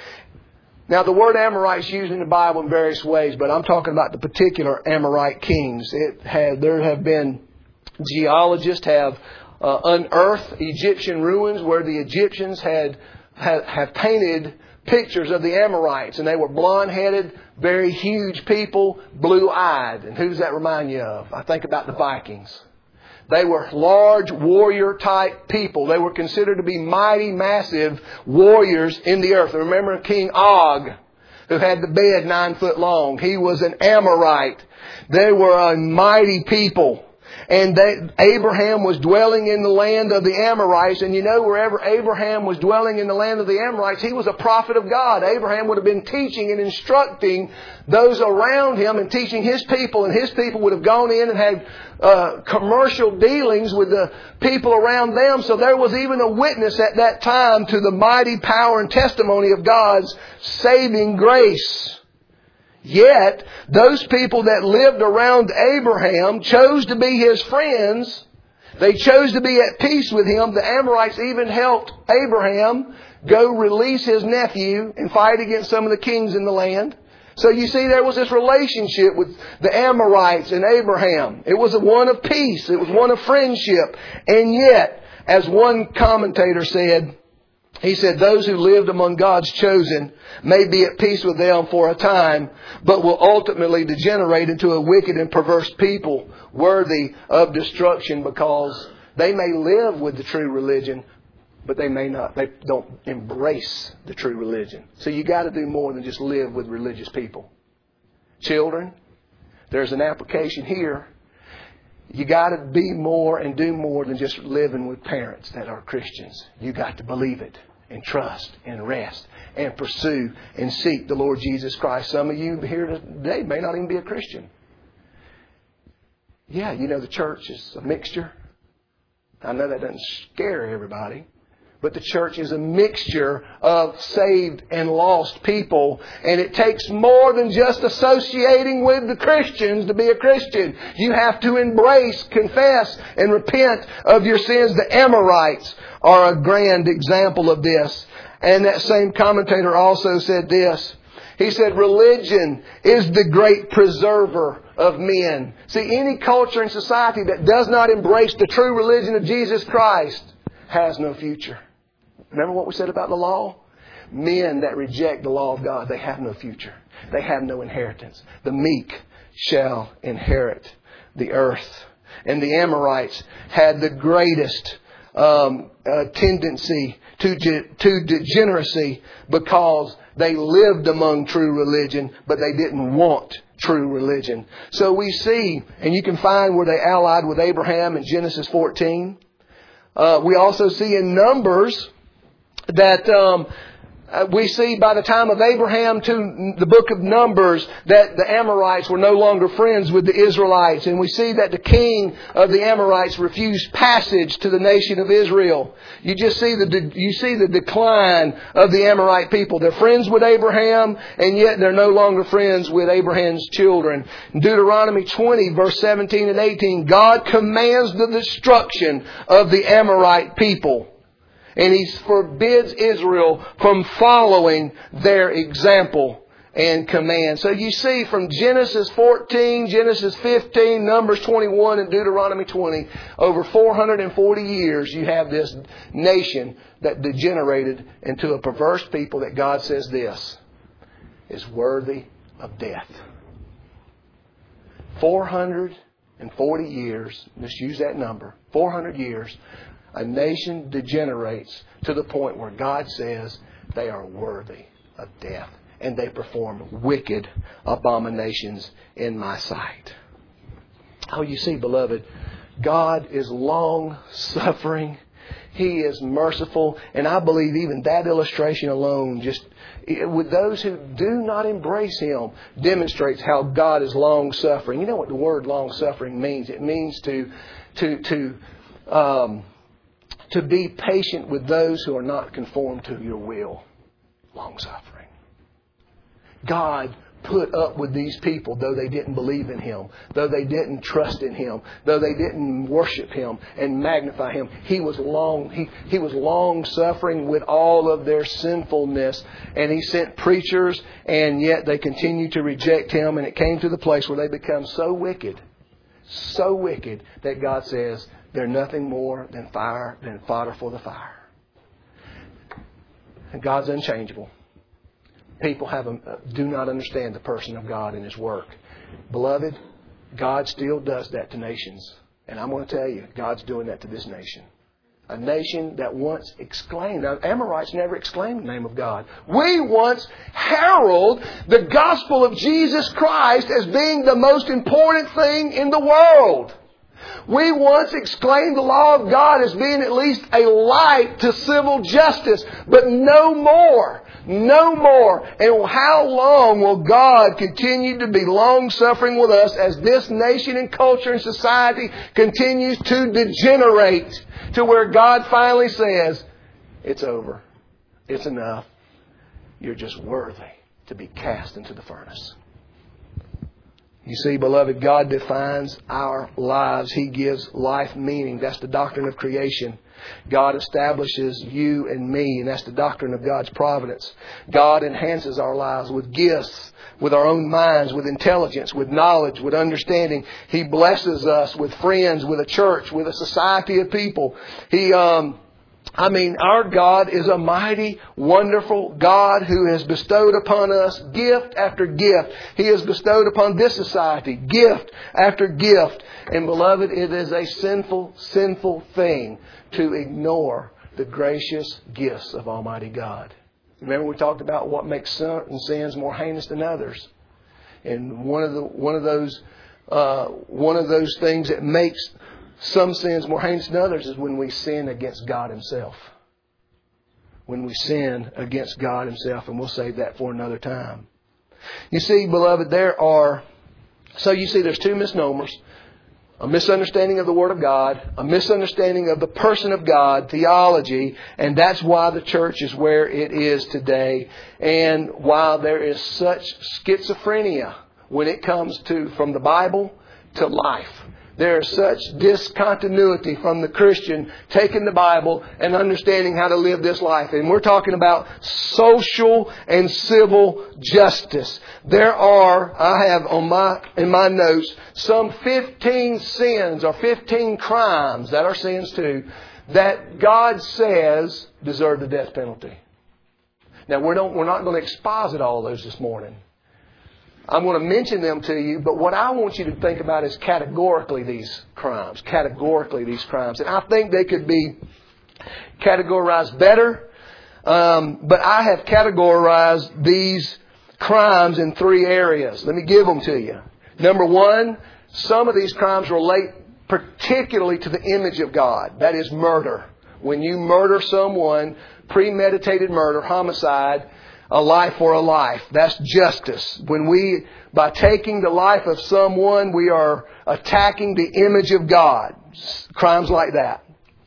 Now, the word Amorite is used in the Bible in various ways, but I'm talking about the particular Amorite kings. It had, there have been geologists have uh, unearthed Egyptian ruins where the Egyptians had, had have painted pictures of the Amorites, and they were blonde-headed, very huge people, blue-eyed. And who does that remind you of? I think about the Vikings. They were large warrior-type people. They were considered to be mighty, massive warriors in the earth. Remember King Og, who had the bed nine foot long. He was an Amorite. They were a mighty people. And they, Abraham was dwelling in the land of the Amorites. And you know, wherever Abraham was dwelling in the land of the Amorites, he was a prophet of God. Abraham would have been teaching and instructing those around him and teaching his people. And his people would have gone in and had uh, commercial dealings with the people around them. So there was even a witness at that time to the mighty power and testimony of God's saving grace. Yet, those people that lived around Abraham chose to be his friends. They chose to be at peace with him. The Amorites even helped Abraham go release his nephew and fight against some of the kings in the land. So you see, there was this relationship with the Amorites and Abraham. It was one of peace. It was one of friendship. And yet, as one commentator said, he said, those who lived among God's chosen may be at peace with them for a time, but will ultimately degenerate into a wicked and perverse people worthy of destruction, because they may live with the true religion, but they may not, they don't embrace the true religion. So you got to do more than just live with religious people. Children, there's an application here. You got to be more and do more than just living with parents that are Christians. You got to believe it and trust and rest and pursue and seek the Lord Jesus Christ. Some of you here today may not even be a Christian. Yeah, you know the church is a mixture. I know that doesn't scare everybody. But the church is a mixture of saved and lost people. And it takes more than just associating with the Christians to be a Christian. You have to embrace, confess, and repent of your sins. The Amorites are a grand example of this. And that same commentator also said this. He said, religion is the great preserver of men. See, any culture and society that does not embrace the true religion of Jesus Christ has no future. Remember what we said about the law? Men that reject the law of God, they have no future. They have no inheritance. The meek shall inherit the earth. And the Amorites had the greatest um, uh, tendency to, de- to degeneracy because they lived among true religion, but they didn't want true religion. So we see, and you can find where they allied with Abraham in Genesis fourteen. Uh, we also see in Numbers that um, uh, we see by the time of Abraham to the book of Numbers that the Amorites were no longer friends with the Israelites. And we see that the king of the Amorites refused passage to the nation of Israel. You just see the de- you see the decline of the Amorite people. They're friends with Abraham, and yet they're no longer friends with Abraham's children. In Deuteronomy twenty, verse seventeen and eighteen, God commands the destruction of the Amorite people. And He forbids Israel from following their example and command. So you see from Genesis fourteen, Genesis fifteen, Numbers twenty-one, and Deuteronomy twenty, over four hundred forty years you have this nation that degenerated into a perverse people that God says this is worthy of death. four hundred forty years, let's use that number, four hundred years. A nation degenerates to the point where God says they are worthy of death. And they perform wicked abominations in my sight. Oh, you see, beloved, God is long-suffering. He is merciful. And I believe even that illustration alone, just with those who do not embrace Him, demonstrates how God is long-suffering. You know what the word long-suffering means? It means to, to, to, um, to be patient with those who are not conformed to your will. Long-suffering. God put up with these people, though they didn't believe in Him, though they didn't trust in Him, though they didn't worship Him and magnify Him. He was long, he, he was long suffering with all of their sinfulness, and He sent preachers, and yet they continued to reject Him, and it came to the place where they become so wicked, so wicked that God says they're nothing more than fire, than fodder for the fire. And God's unchangeable. People have a, do not understand the person of God and His work. Beloved, God still does that to nations. And I'm going to tell you, God's doing that to this nation. A nation that once exclaimed, now Amorites never exclaimed the name of God. We once herald the gospel of Jesus Christ as being the most important thing in the world. We once exclaimed the law of God as being at least a light to civil justice, but no more. No more. And how long will God continue to be long-suffering with us as this nation and culture and society continues to degenerate to where God finally says, it's over. It's enough. You're just worthy to be cast into the furnace. You see, beloved, God defines our lives. He gives life meaning. That's the doctrine of creation. God establishes you and me, and that's the doctrine of God's providence. God enhances our lives with gifts, with our own minds, with intelligence, with knowledge, with understanding. He blesses us with friends, with a church, with a society of people. He, um, I mean, our God is a mighty, wonderful God who has bestowed upon us gift after gift. He has bestowed upon this society gift after gift. And beloved, it is a sinful, sinful thing to ignore the gracious gifts of Almighty God. Remember we talked about what makes certain sins more heinous than others. And one of the one of those uh, one of those things that makes some sins more heinous than others is when we sin against God Himself. When we sin against God Himself, and we'll save that for another time. You see, beloved, there are so you see there's two misnomers. A misunderstanding of the Word of God, a misunderstanding of the person of God, theology, and that's why the church is where it is today. And why there is such schizophrenia when it comes to from the Bible to life. There is such discontinuity from the Christian taking the Bible and understanding how to live this life. And we're talking about social and civil justice. There are, I have on my in my notes, some fifteen sins or fifteen crimes that are sins too, that God says deserve the death penalty. Now we don't we're not going to exposit all those this morning. I'm going to mention them to you, but what I want you to think about is categorically these crimes. Categorically these crimes. And I think they could be categorized better. Um, but I have categorized these crimes in three areas. Let me give them to you. Number one, some of these crimes relate particularly to the image of God. That is murder. When you murder someone, premeditated murder, homicide, a life for a life. That's justice. When we, by taking the life of someone, we are attacking the image of God. Crimes like that.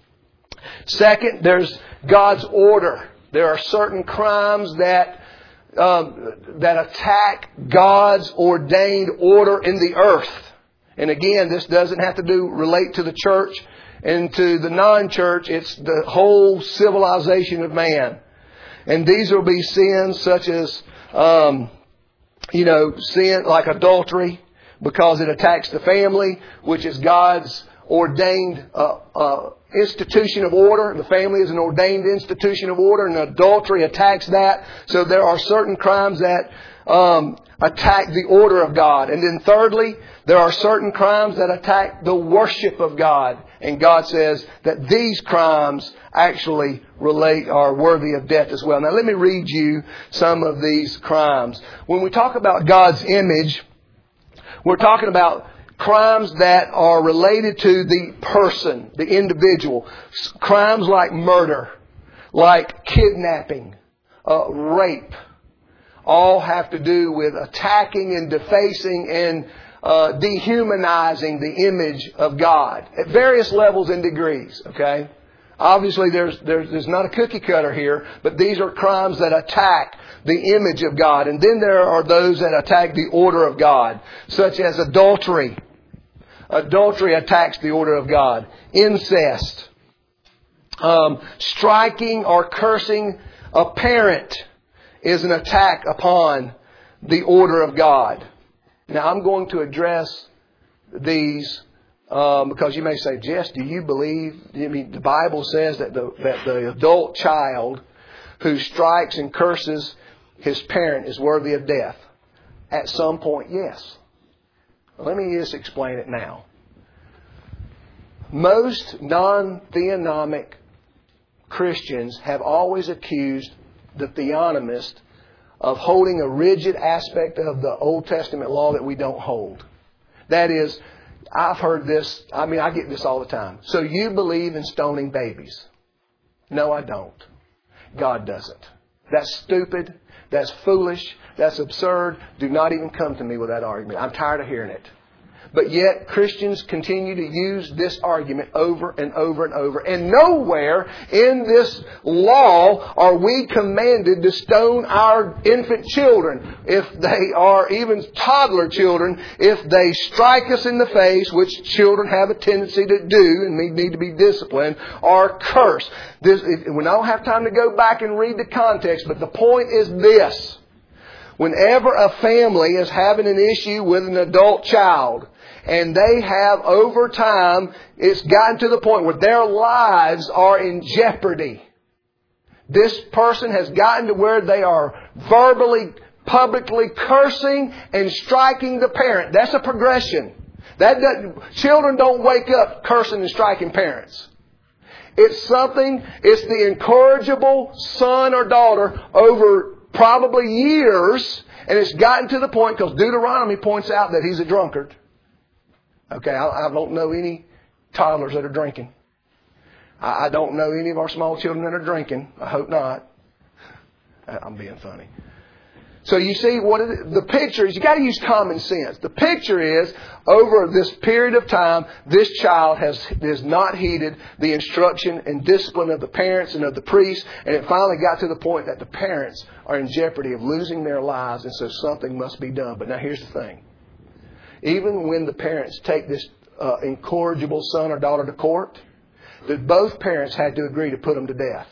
Second, there's God's order. There are certain crimes that um, that attack God's ordained order in the earth. And again, this doesn't have to do relate to the church and to the non-church. It's the whole civilization of man. And these will be sins such as, um, you know, sin like adultery, because it attacks the family, which is God's ordained uh, uh, institution of order. The family is an ordained institution of order, and adultery attacks that. So there are certain crimes that um, attack the order of God. And then thirdly, there are certain crimes that attack the worship of God. And God says that these crimes actually relate, are worthy of death as well. Now let me read you some of these crimes. When we talk about God's image, we're talking about crimes that are related to the person, the individual. Crimes like murder, like kidnapping, uh, rape, all have to do with attacking and defacing and uh, dehumanizing the image of God at various levels and degrees. Okay, obviously there's there's there's not a cookie cutter here, but these are crimes that attack the image of God. And then there are those that attack the order of God, such as adultery. Adultery attacks the order of God. Incest. Um, striking or cursing a parent is an attack upon the order of God. Now I'm going to address these um, because you may say, Jess, do you believe, I mean, the Bible says that the, that the adult child who strikes and curses his parent is worthy of death? At some point, yes. Let me just explain it now. Most non-theonomic Christians have always accused the theonomist of holding a rigid aspect of the Old Testament law that we don't hold. That is, I've heard this, I mean, I get this all the time. So you believe in stoning babies? No, I don't. God doesn't. That's stupid. That's foolish. That's absurd. Do not even come to me with that argument. I'm tired of hearing it. But yet Christians continue to use this argument over and over and over. And nowhere in this law are we commanded to stone our infant children, if they are even toddler children, if they strike us in the face, which children have a tendency to do and need to be disciplined, or curse. This, we don't have time to go back and read the context, but the point is this. Whenever a family is having an issue with an adult child, and they have, over time, it's gotten to the point where their lives are in jeopardy. This person has gotten to where they are verbally, publicly cursing and striking the parent. That's a progression. That doesn't, children don't wake up cursing and striking parents. It's something, it's the incorrigible son or daughter over probably years, and it's gotten to the point, because Deuteronomy points out that he's a drunkard. Okay, I, I don't know any toddlers that are drinking. I, I don't know any of our small children that are drinking. I hope not. I'm being funny. So you see, what it, the picture is, you got to use common sense. The picture is, over this period of time, this child has, has not heeded the instruction and discipline of the parents and of the priests, and it finally got to the point that the parents are in jeopardy of losing their lives, and so something must be done. But now here's the thing. Even when the parents take this uh, incorrigible son or daughter to court, that both parents had to agree to put them to death.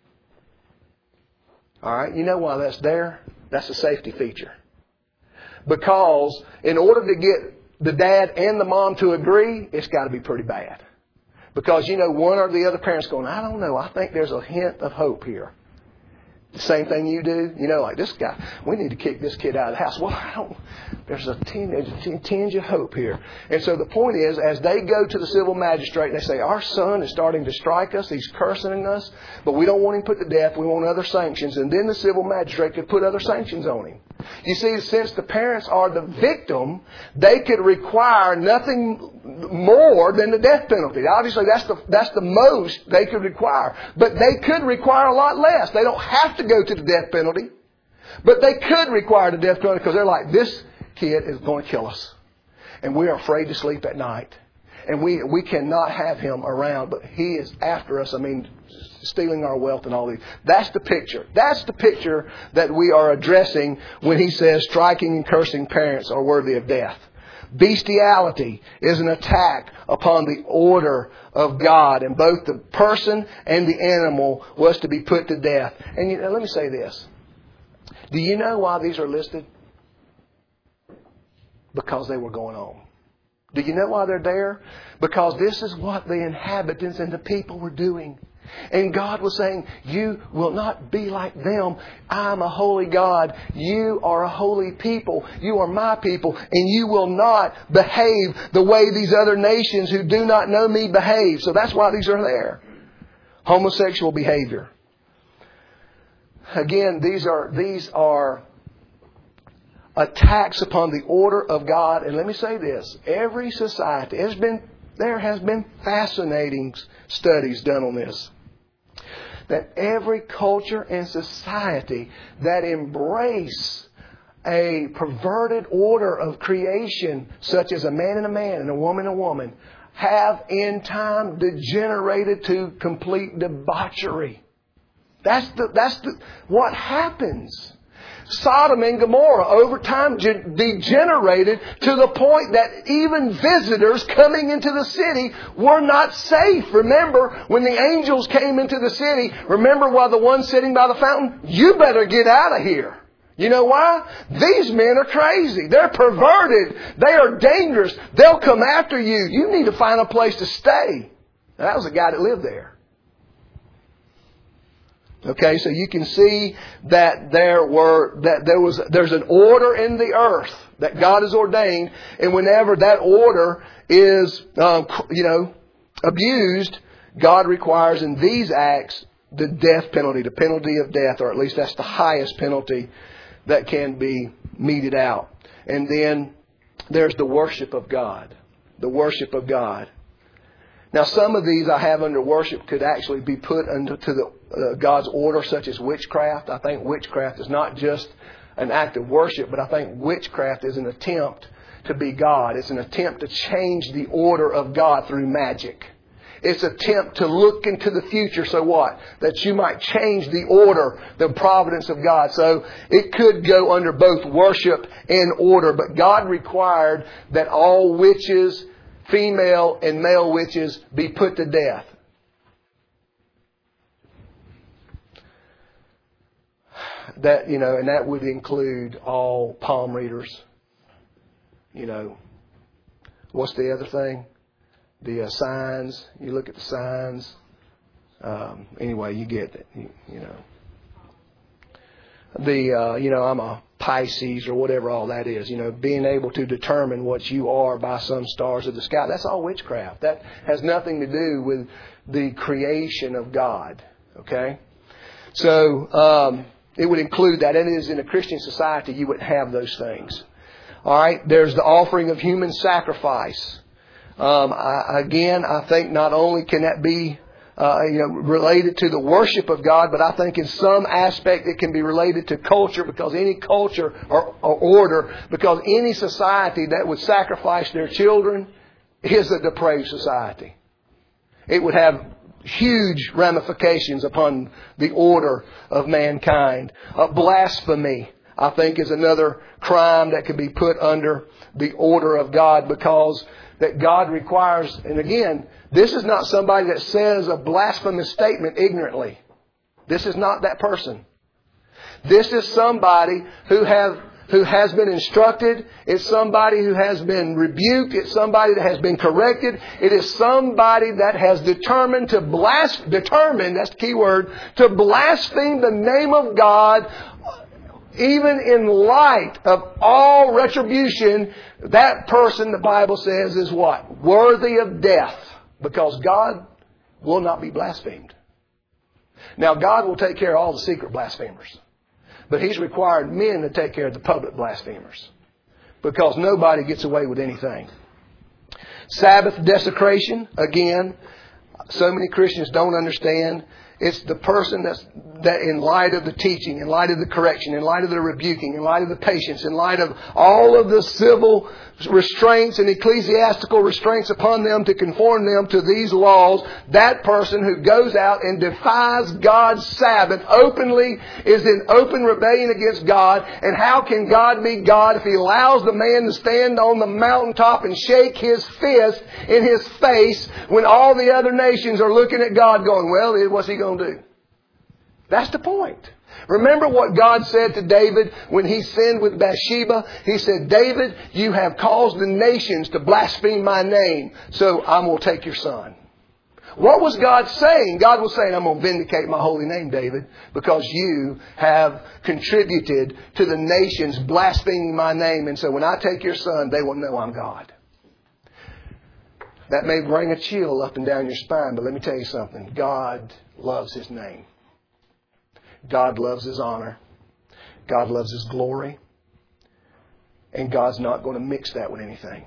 All right, you know why that's there? That's a safety feature. Because in order to get the dad and the mom to agree, it's got to be pretty bad. Because, you know, one or the other parent's going, I don't know, I think there's a hint of hope here. The same thing you do. You know, like this guy, we need to kick this kid out of the house. Well, I don't, there's a tinge, tinge of hope here. And so the point is, as they go to the civil magistrate and they say, our son is starting to strike us, he's cursing us, but we don't want him put to death, we want other sanctions. And then the civil magistrate could put other sanctions on him. You see, since the parents are the victim, they could require nothing more than the death penalty. Obviously, that's the that's the most they could require. But they could require a lot less. They don't have to go to the death penalty. But they could require the death penalty because they're like, this kid is going to kill us. And we are afraid to sleep at night. And we we cannot have him around, but he is after us. I mean, stealing our wealth and all these. That's the picture. That's the picture that we are addressing when he says striking and cursing parents are worthy of death. Bestiality is an attack upon the order of God, and both the person and the animal was to be put to death. And you know, let me say this. Do you know why these are listed? Because they were going on. Do you know why they're there? Because this is what the inhabitants and the people were doing. And God was saying, you will not be like them. I'm a holy God. You are a holy people. You are my people. And you will not behave the way these other nations who do not know me behave. So that's why these are there. Homosexual behavior. Again, these are, these are attacks upon the order of God. And let me say this. Every society, there's been, there has been fascinating studies done on this. That every culture and society that embrace a perverted order of creation, such as a man and a man and a woman and a woman, have in time degenerated to complete debauchery. That's the, that's the, what happens. Sodom and Gomorrah over time degenerated to the point that even visitors coming into the city were not safe. Remember, when the angels came into the city, remember while the one sitting by the fountain, you better get out of here. You know why? These men are crazy. They're perverted. They are dangerous. They'll come after you. You need to find a place to stay. Now, that was a guy that lived there. Okay, so you can see that there were that there was there's an order in the earth that God has ordained, and whenever that order is um, you know abused, God requires in these acts the death penalty, the penalty of death, or at least that's the highest penalty that can be meted out. And then there's the worship of God, the worship of God. Now, some of these I have under worship could actually be put under to the uh, God's order, such as witchcraft. I think witchcraft is not just an act of worship, but I think witchcraft is an attempt to be God. It's an attempt to change the order of God through magic. It's an attempt to look into the future. So what? That you might change the order, the providence of God. So it could go under both worship and order. But God required that all witches, female and male witches, be put to death. That, you know, and that would include all palm readers. You know, what's the other thing? The uh, signs. You look at the signs. Um, anyway, you get it. You, you know. The uh, you know, I'm a Pisces or whatever all that is. You know, being able to determine what you are by some stars of the sky. That's all witchcraft. That has nothing to do with the creation of God. Okay? So, um, it would include that. And it is in a Christian society you would have those things. All right? There's the offering of human sacrifice. Um, I, again, I think not only can that be Uh, you know, related to the worship of God, but I think in some aspect it can be related to culture, because any culture or, or order, because any society that would sacrifice their children is a depraved society. It would have huge ramifications upon the order of mankind. Uh, blasphemy, I think, is another crime that could be put under the order of God, because that God requires, and again, this is not somebody that says a blasphemous statement ignorantly. This is not that person. This is somebody who have who has been instructed. It's somebody who has been rebuked. It's somebody that has been corrected. It is somebody that has determined to blaspheme, determined, that's the key word, to blaspheme the name of God, even in light of all retribution. That person, the Bible says, is what? Worthy of death. Because God will not be blasphemed. Now, God will take care of all the secret blasphemers. But He's required men to take care of the public blasphemers. Because nobody gets away with anything. Sabbath desecration, again, so many Christians don't understand. It's the person that's, that in light of the teaching, in light of the correction, in light of the rebuking, in light of the patience, in light of all of the civil restraints and ecclesiastical restraints upon them to conform them to these laws, that person who goes out and defies God's Sabbath openly is in open rebellion against God. And how can God be God if He allows the man to stand on the mountaintop and shake his fist in his face when all the other nations are looking at God going, well, what's He going to do? That's the point. Remember what God said to David when he sinned with Bathsheba? He said, David, you have caused the nations to blaspheme my name, so I will take your son. What was God saying? God was saying, I'm going to vindicate my holy name, David, because you have contributed to the nations blaspheming my name. And so when I take your son, they will know I'm God. That may bring a chill up and down your spine, but let me tell you something. God loves His name. God loves His honor. God loves His glory. And God's not going to mix that with anything.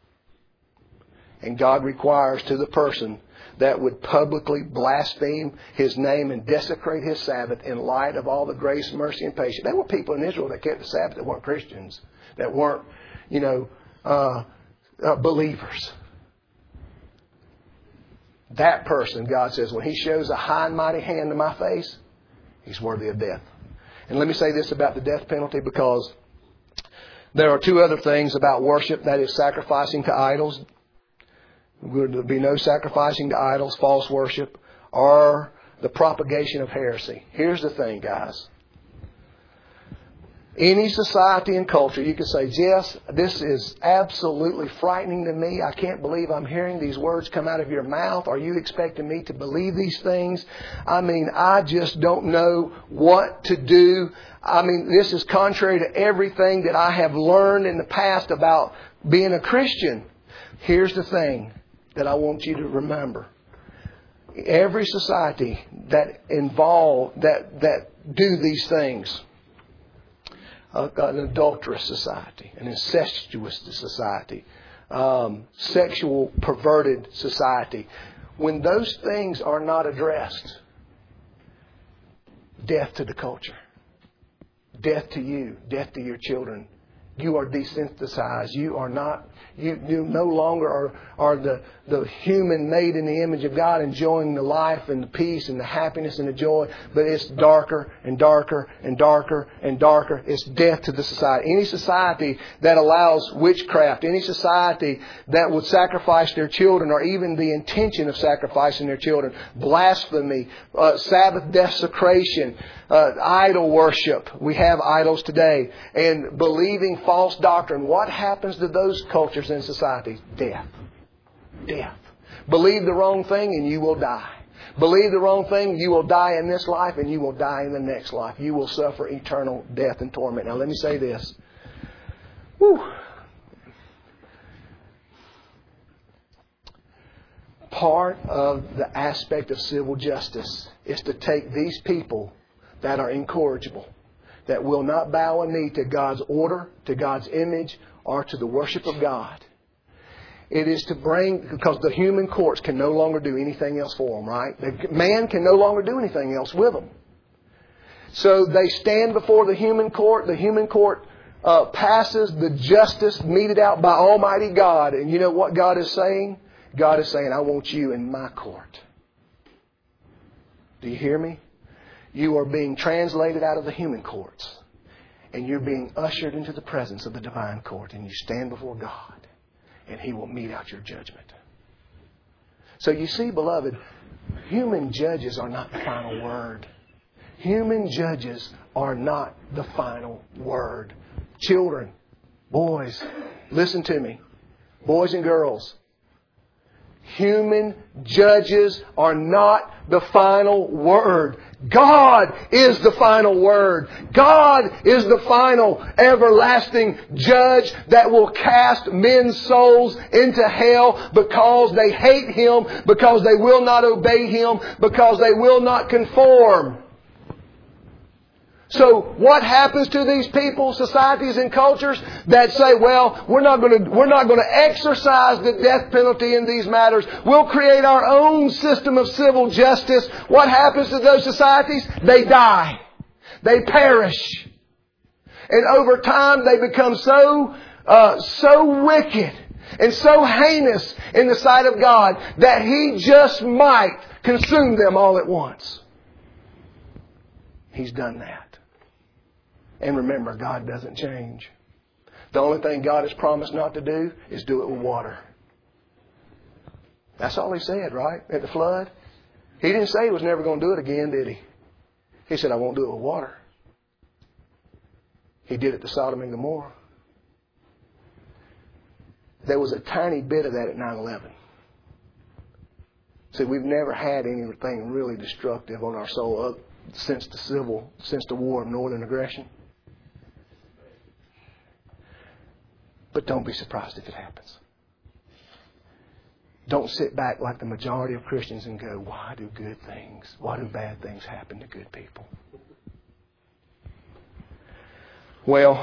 And God requires to the person that would publicly blaspheme His name and desecrate His Sabbath in light of all the grace, mercy, and patience. There were people in Israel that kept the Sabbath that weren't Christians, that weren't, you know, uh, uh, believers. That person, God says, when he shows a high and mighty hand to my face, he's worthy of death. And let me say this about the death penalty, because there are two other things about worship. That is sacrificing to idols. There will be no sacrificing to idols, false worship, or the propagation of heresy. Here's the thing, guys. Any society and culture, you can say, Jess, this is absolutely frightening to me. I can't believe I'm hearing these words come out of your mouth. Are you expecting me to believe these things? I mean, I just don't know what to do. I mean, this is contrary to everything that I have learned in the past about being a Christian. Here's the thing that I want you to remember. Every society that involve, that, that do these things, Uh, an adulterous society, an incestuous society, um, sexual perverted society. When those things are not addressed, death to the culture, death to you, death to your children. You are desensitized. You are not. You, you no longer are, are the, the human made in the image of God, enjoying the life and the peace and the happiness and the joy. But it's darker and darker and darker and darker. It's death to the society. Any society that allows witchcraft, any society that would sacrifice their children, or even the intention of sacrificing their children, blasphemy, uh, Sabbath desecration, uh, idol worship. We have idols today, and believing false doctrine. What happens to those cultures and societies? Death. Death. Believe the wrong thing and you will die. believe the wrong thing, you will die in this life and you will die in the next life. You will suffer eternal death and torment. Now let me say this. Whew. Part of the aspect of civil justice is to take these people that are incorrigible, that will not bow a knee to God's order, to God's image, or to the worship of God. It is to bring, because the human courts can no longer do anything else for them, right? Man can no longer do anything else with them. So they stand before the human court. The human court uh, passes the justice meted out by Almighty God. And you know what God is saying? God is saying, I want you in my court. Do you hear me? You are being translated out of the human courts. And you're being ushered into the presence of the divine court. And you stand before God. And He will mete out your judgment. So you see, beloved, human judges are not the final word. Human judges are not the final word. Children, boys, listen to me. Boys and girls. Human judges are not the final word. God is the final word. God is the final everlasting judge that will cast men's souls into hell because they hate Him, because they will not obey Him, because they will not conform. So what happens to these people, societies and cultures that say, well, we're not going to, we're not going to exercise the death penalty in these matters. We'll create our own system of civil justice. What happens to those societies? They die. They perish. And over time they become so, uh, so wicked and so heinous in the sight of God that He just might consume them all at once. He's done that. And remember, God doesn't change. The only thing God has promised not to do is do it with water. That's all He said, right? At the flood. He didn't say He was never going to do it again, did He? He said, I won't do it with water. He did it to Sodom and Gomorrah. There was a tiny bit of that at nine eleven. See, we've never had anything really destructive on our soul since the civil, since the war of northern aggression. But don't be surprised if it happens. Don't sit back like the majority of Christians and go, why do good things, why do bad things happen to good people? Well,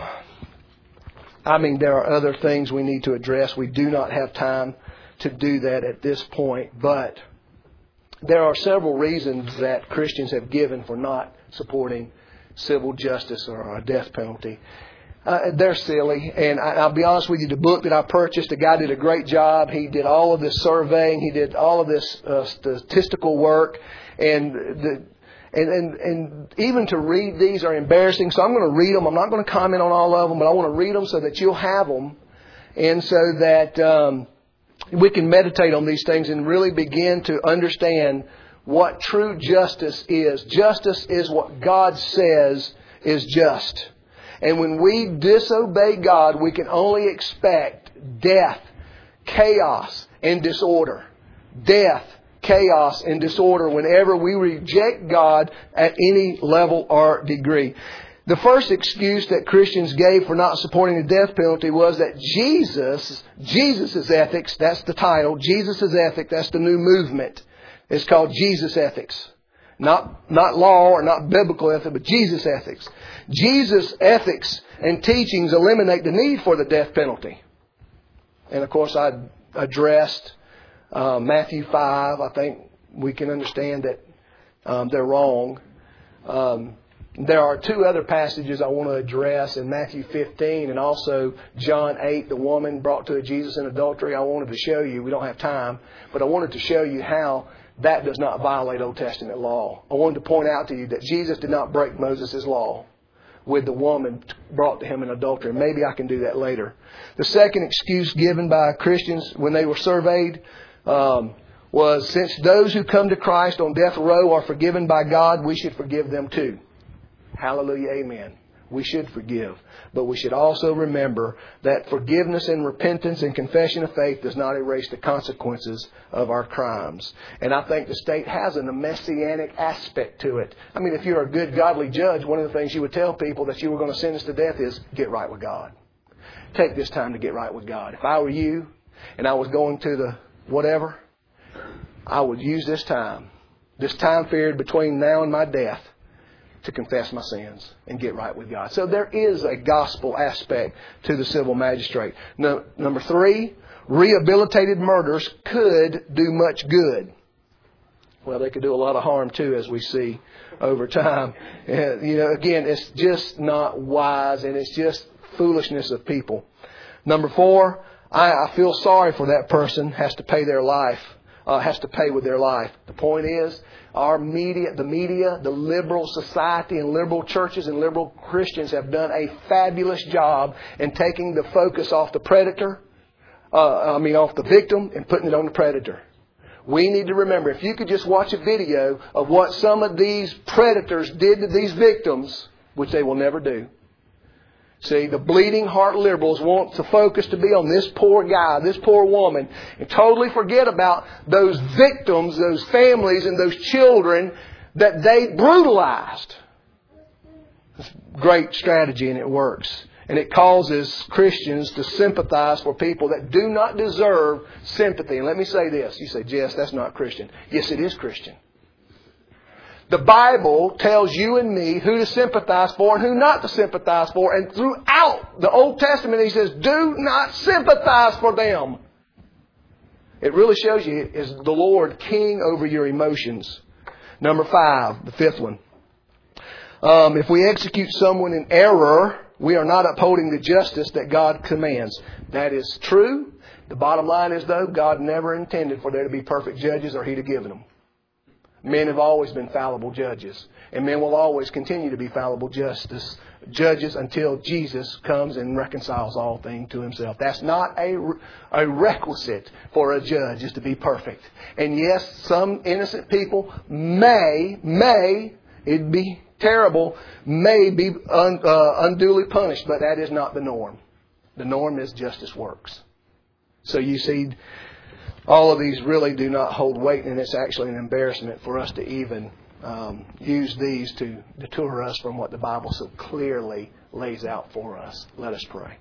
I mean, there are other things we need to address. We do not have time to do that at this point, but there are several reasons that Christians have given for not supporting civil justice or a death penalty. Uh, they're silly. And I, I'll be honest with you, the book that I purchased, the guy did a great job. He did all of this surveying. He did all of this uh, statistical work. And the and, and and even to read these are embarrassing. So I'm going to read them. I'm not going to comment on all of them, but I want to read them so that you'll have them. And so that um, we can meditate on these things and really begin to understand what true justice is. Justice is what God says is just. And when we disobey God, we can only expect death, chaos, and disorder. Death, chaos, and disorder whenever we reject God at any level or degree. The first excuse that Christians gave for not supporting the death penalty was that Jesus, Jesus' ethics, that's the title, Jesus' ethics, that's the new movement. It's called Jesus ethics. Not, not law or not biblical ethics, but Jesus ethics. Jesus ethics and teachings eliminate the need for the death penalty. And of course I addressed uh, Matthew five. I think we can understand that um, they're wrong. Um, there are two other passages I want to address in Matthew fifteen and also John eight, the woman brought to Jesus in adultery. I wanted to show you, we don't have time, but I wanted to show you how that does not violate Old Testament law. I wanted to point out to you that Jesus did not break Moses' law with the woman brought to Him in adultery. Maybe I can do that later. The second excuse given by Christians when they were surveyed um, was, since those who come to Christ on death row are forgiven by God, we should forgive them too. Hallelujah, amen. We should forgive. But we should also remember that forgiveness and repentance and confession of faith does not erase the consequences of our crimes. And I think the state has a messianic aspect to it. I mean, if you're a good, godly judge, one of the things you would tell people that you were going to sentence to death is, get right with God. Take this time to get right with God. If I were you and I was going to the whatever, I would use this time, this time period between now and my death, to confess my sins and get right with God. So there is a gospel aspect to the civil magistrate. No, number three, rehabilitated murders could do much good. Well, they could do a lot of harm too, as we see over time. And, you know, again, it's just not wise, and it's just foolishness of people. Number four, I, I feel sorry for that person has to pay their life. Uh, has to pay with their life. The point is, our media, the media, the liberal society and liberal churches and liberal Christians have done a fabulous job in taking the focus off the predator, uh, I mean off the victim, and putting it on the predator. We need to remember, if you could just watch a video of what some of these predators did to these victims, which they will never do. See, the bleeding heart liberals want the focus to be on this poor guy, this poor woman, and totally forget about those victims, those families, and those children that they brutalized. It's a great strategy, and it works. And it causes Christians to sympathize for people that do not deserve sympathy. And let me say this. You say, Jess, that's not Christian. Yes, it is Christian. The Bible tells you and me who to sympathize for and who not to sympathize for. And throughout the Old Testament, He says, do not sympathize for them. It really shows you, is the Lord king over your emotions. Number five, the fifth one. Um, if we execute someone in error, we are not upholding the justice that God commands. That is true. The bottom line is, though, God never intended for there to be perfect judges or He'd have given them. Men have always been fallible judges. And men will always continue to be fallible justice judges until Jesus comes and reconciles all things to Himself. That's not a, a requisite for a judge, is to be perfect. And yes, some innocent people may, may, it'd be terrible, may be un, uh, unduly punished, but that is not the norm. The norm is justice works. So you see, all of these really do not hold weight, and it's actually an embarrassment for us to even um, use these to deter us from what the Bible so clearly lays out for us. Let us pray.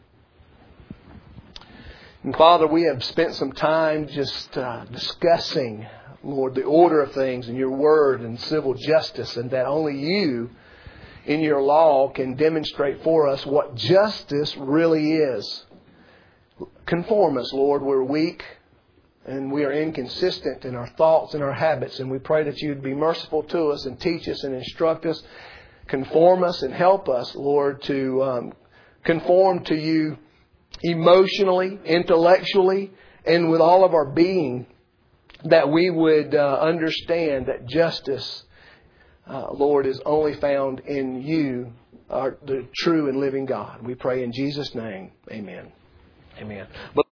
And Father, we have spent some time just uh, discussing, Lord, the order of things in Your Word and civil justice, and that only You in Your law can demonstrate for us what justice really is. Conform us, Lord. We're weak. And we are inconsistent in our thoughts and our habits. And we pray that You'd be merciful to us and teach us and instruct us. Conform us and help us, Lord, to um, conform to You emotionally, intellectually, and with all of our being. That we would uh, understand that justice, uh, Lord, is only found in You, our, the true and living God. We pray in Jesus' name. Amen. Amen. But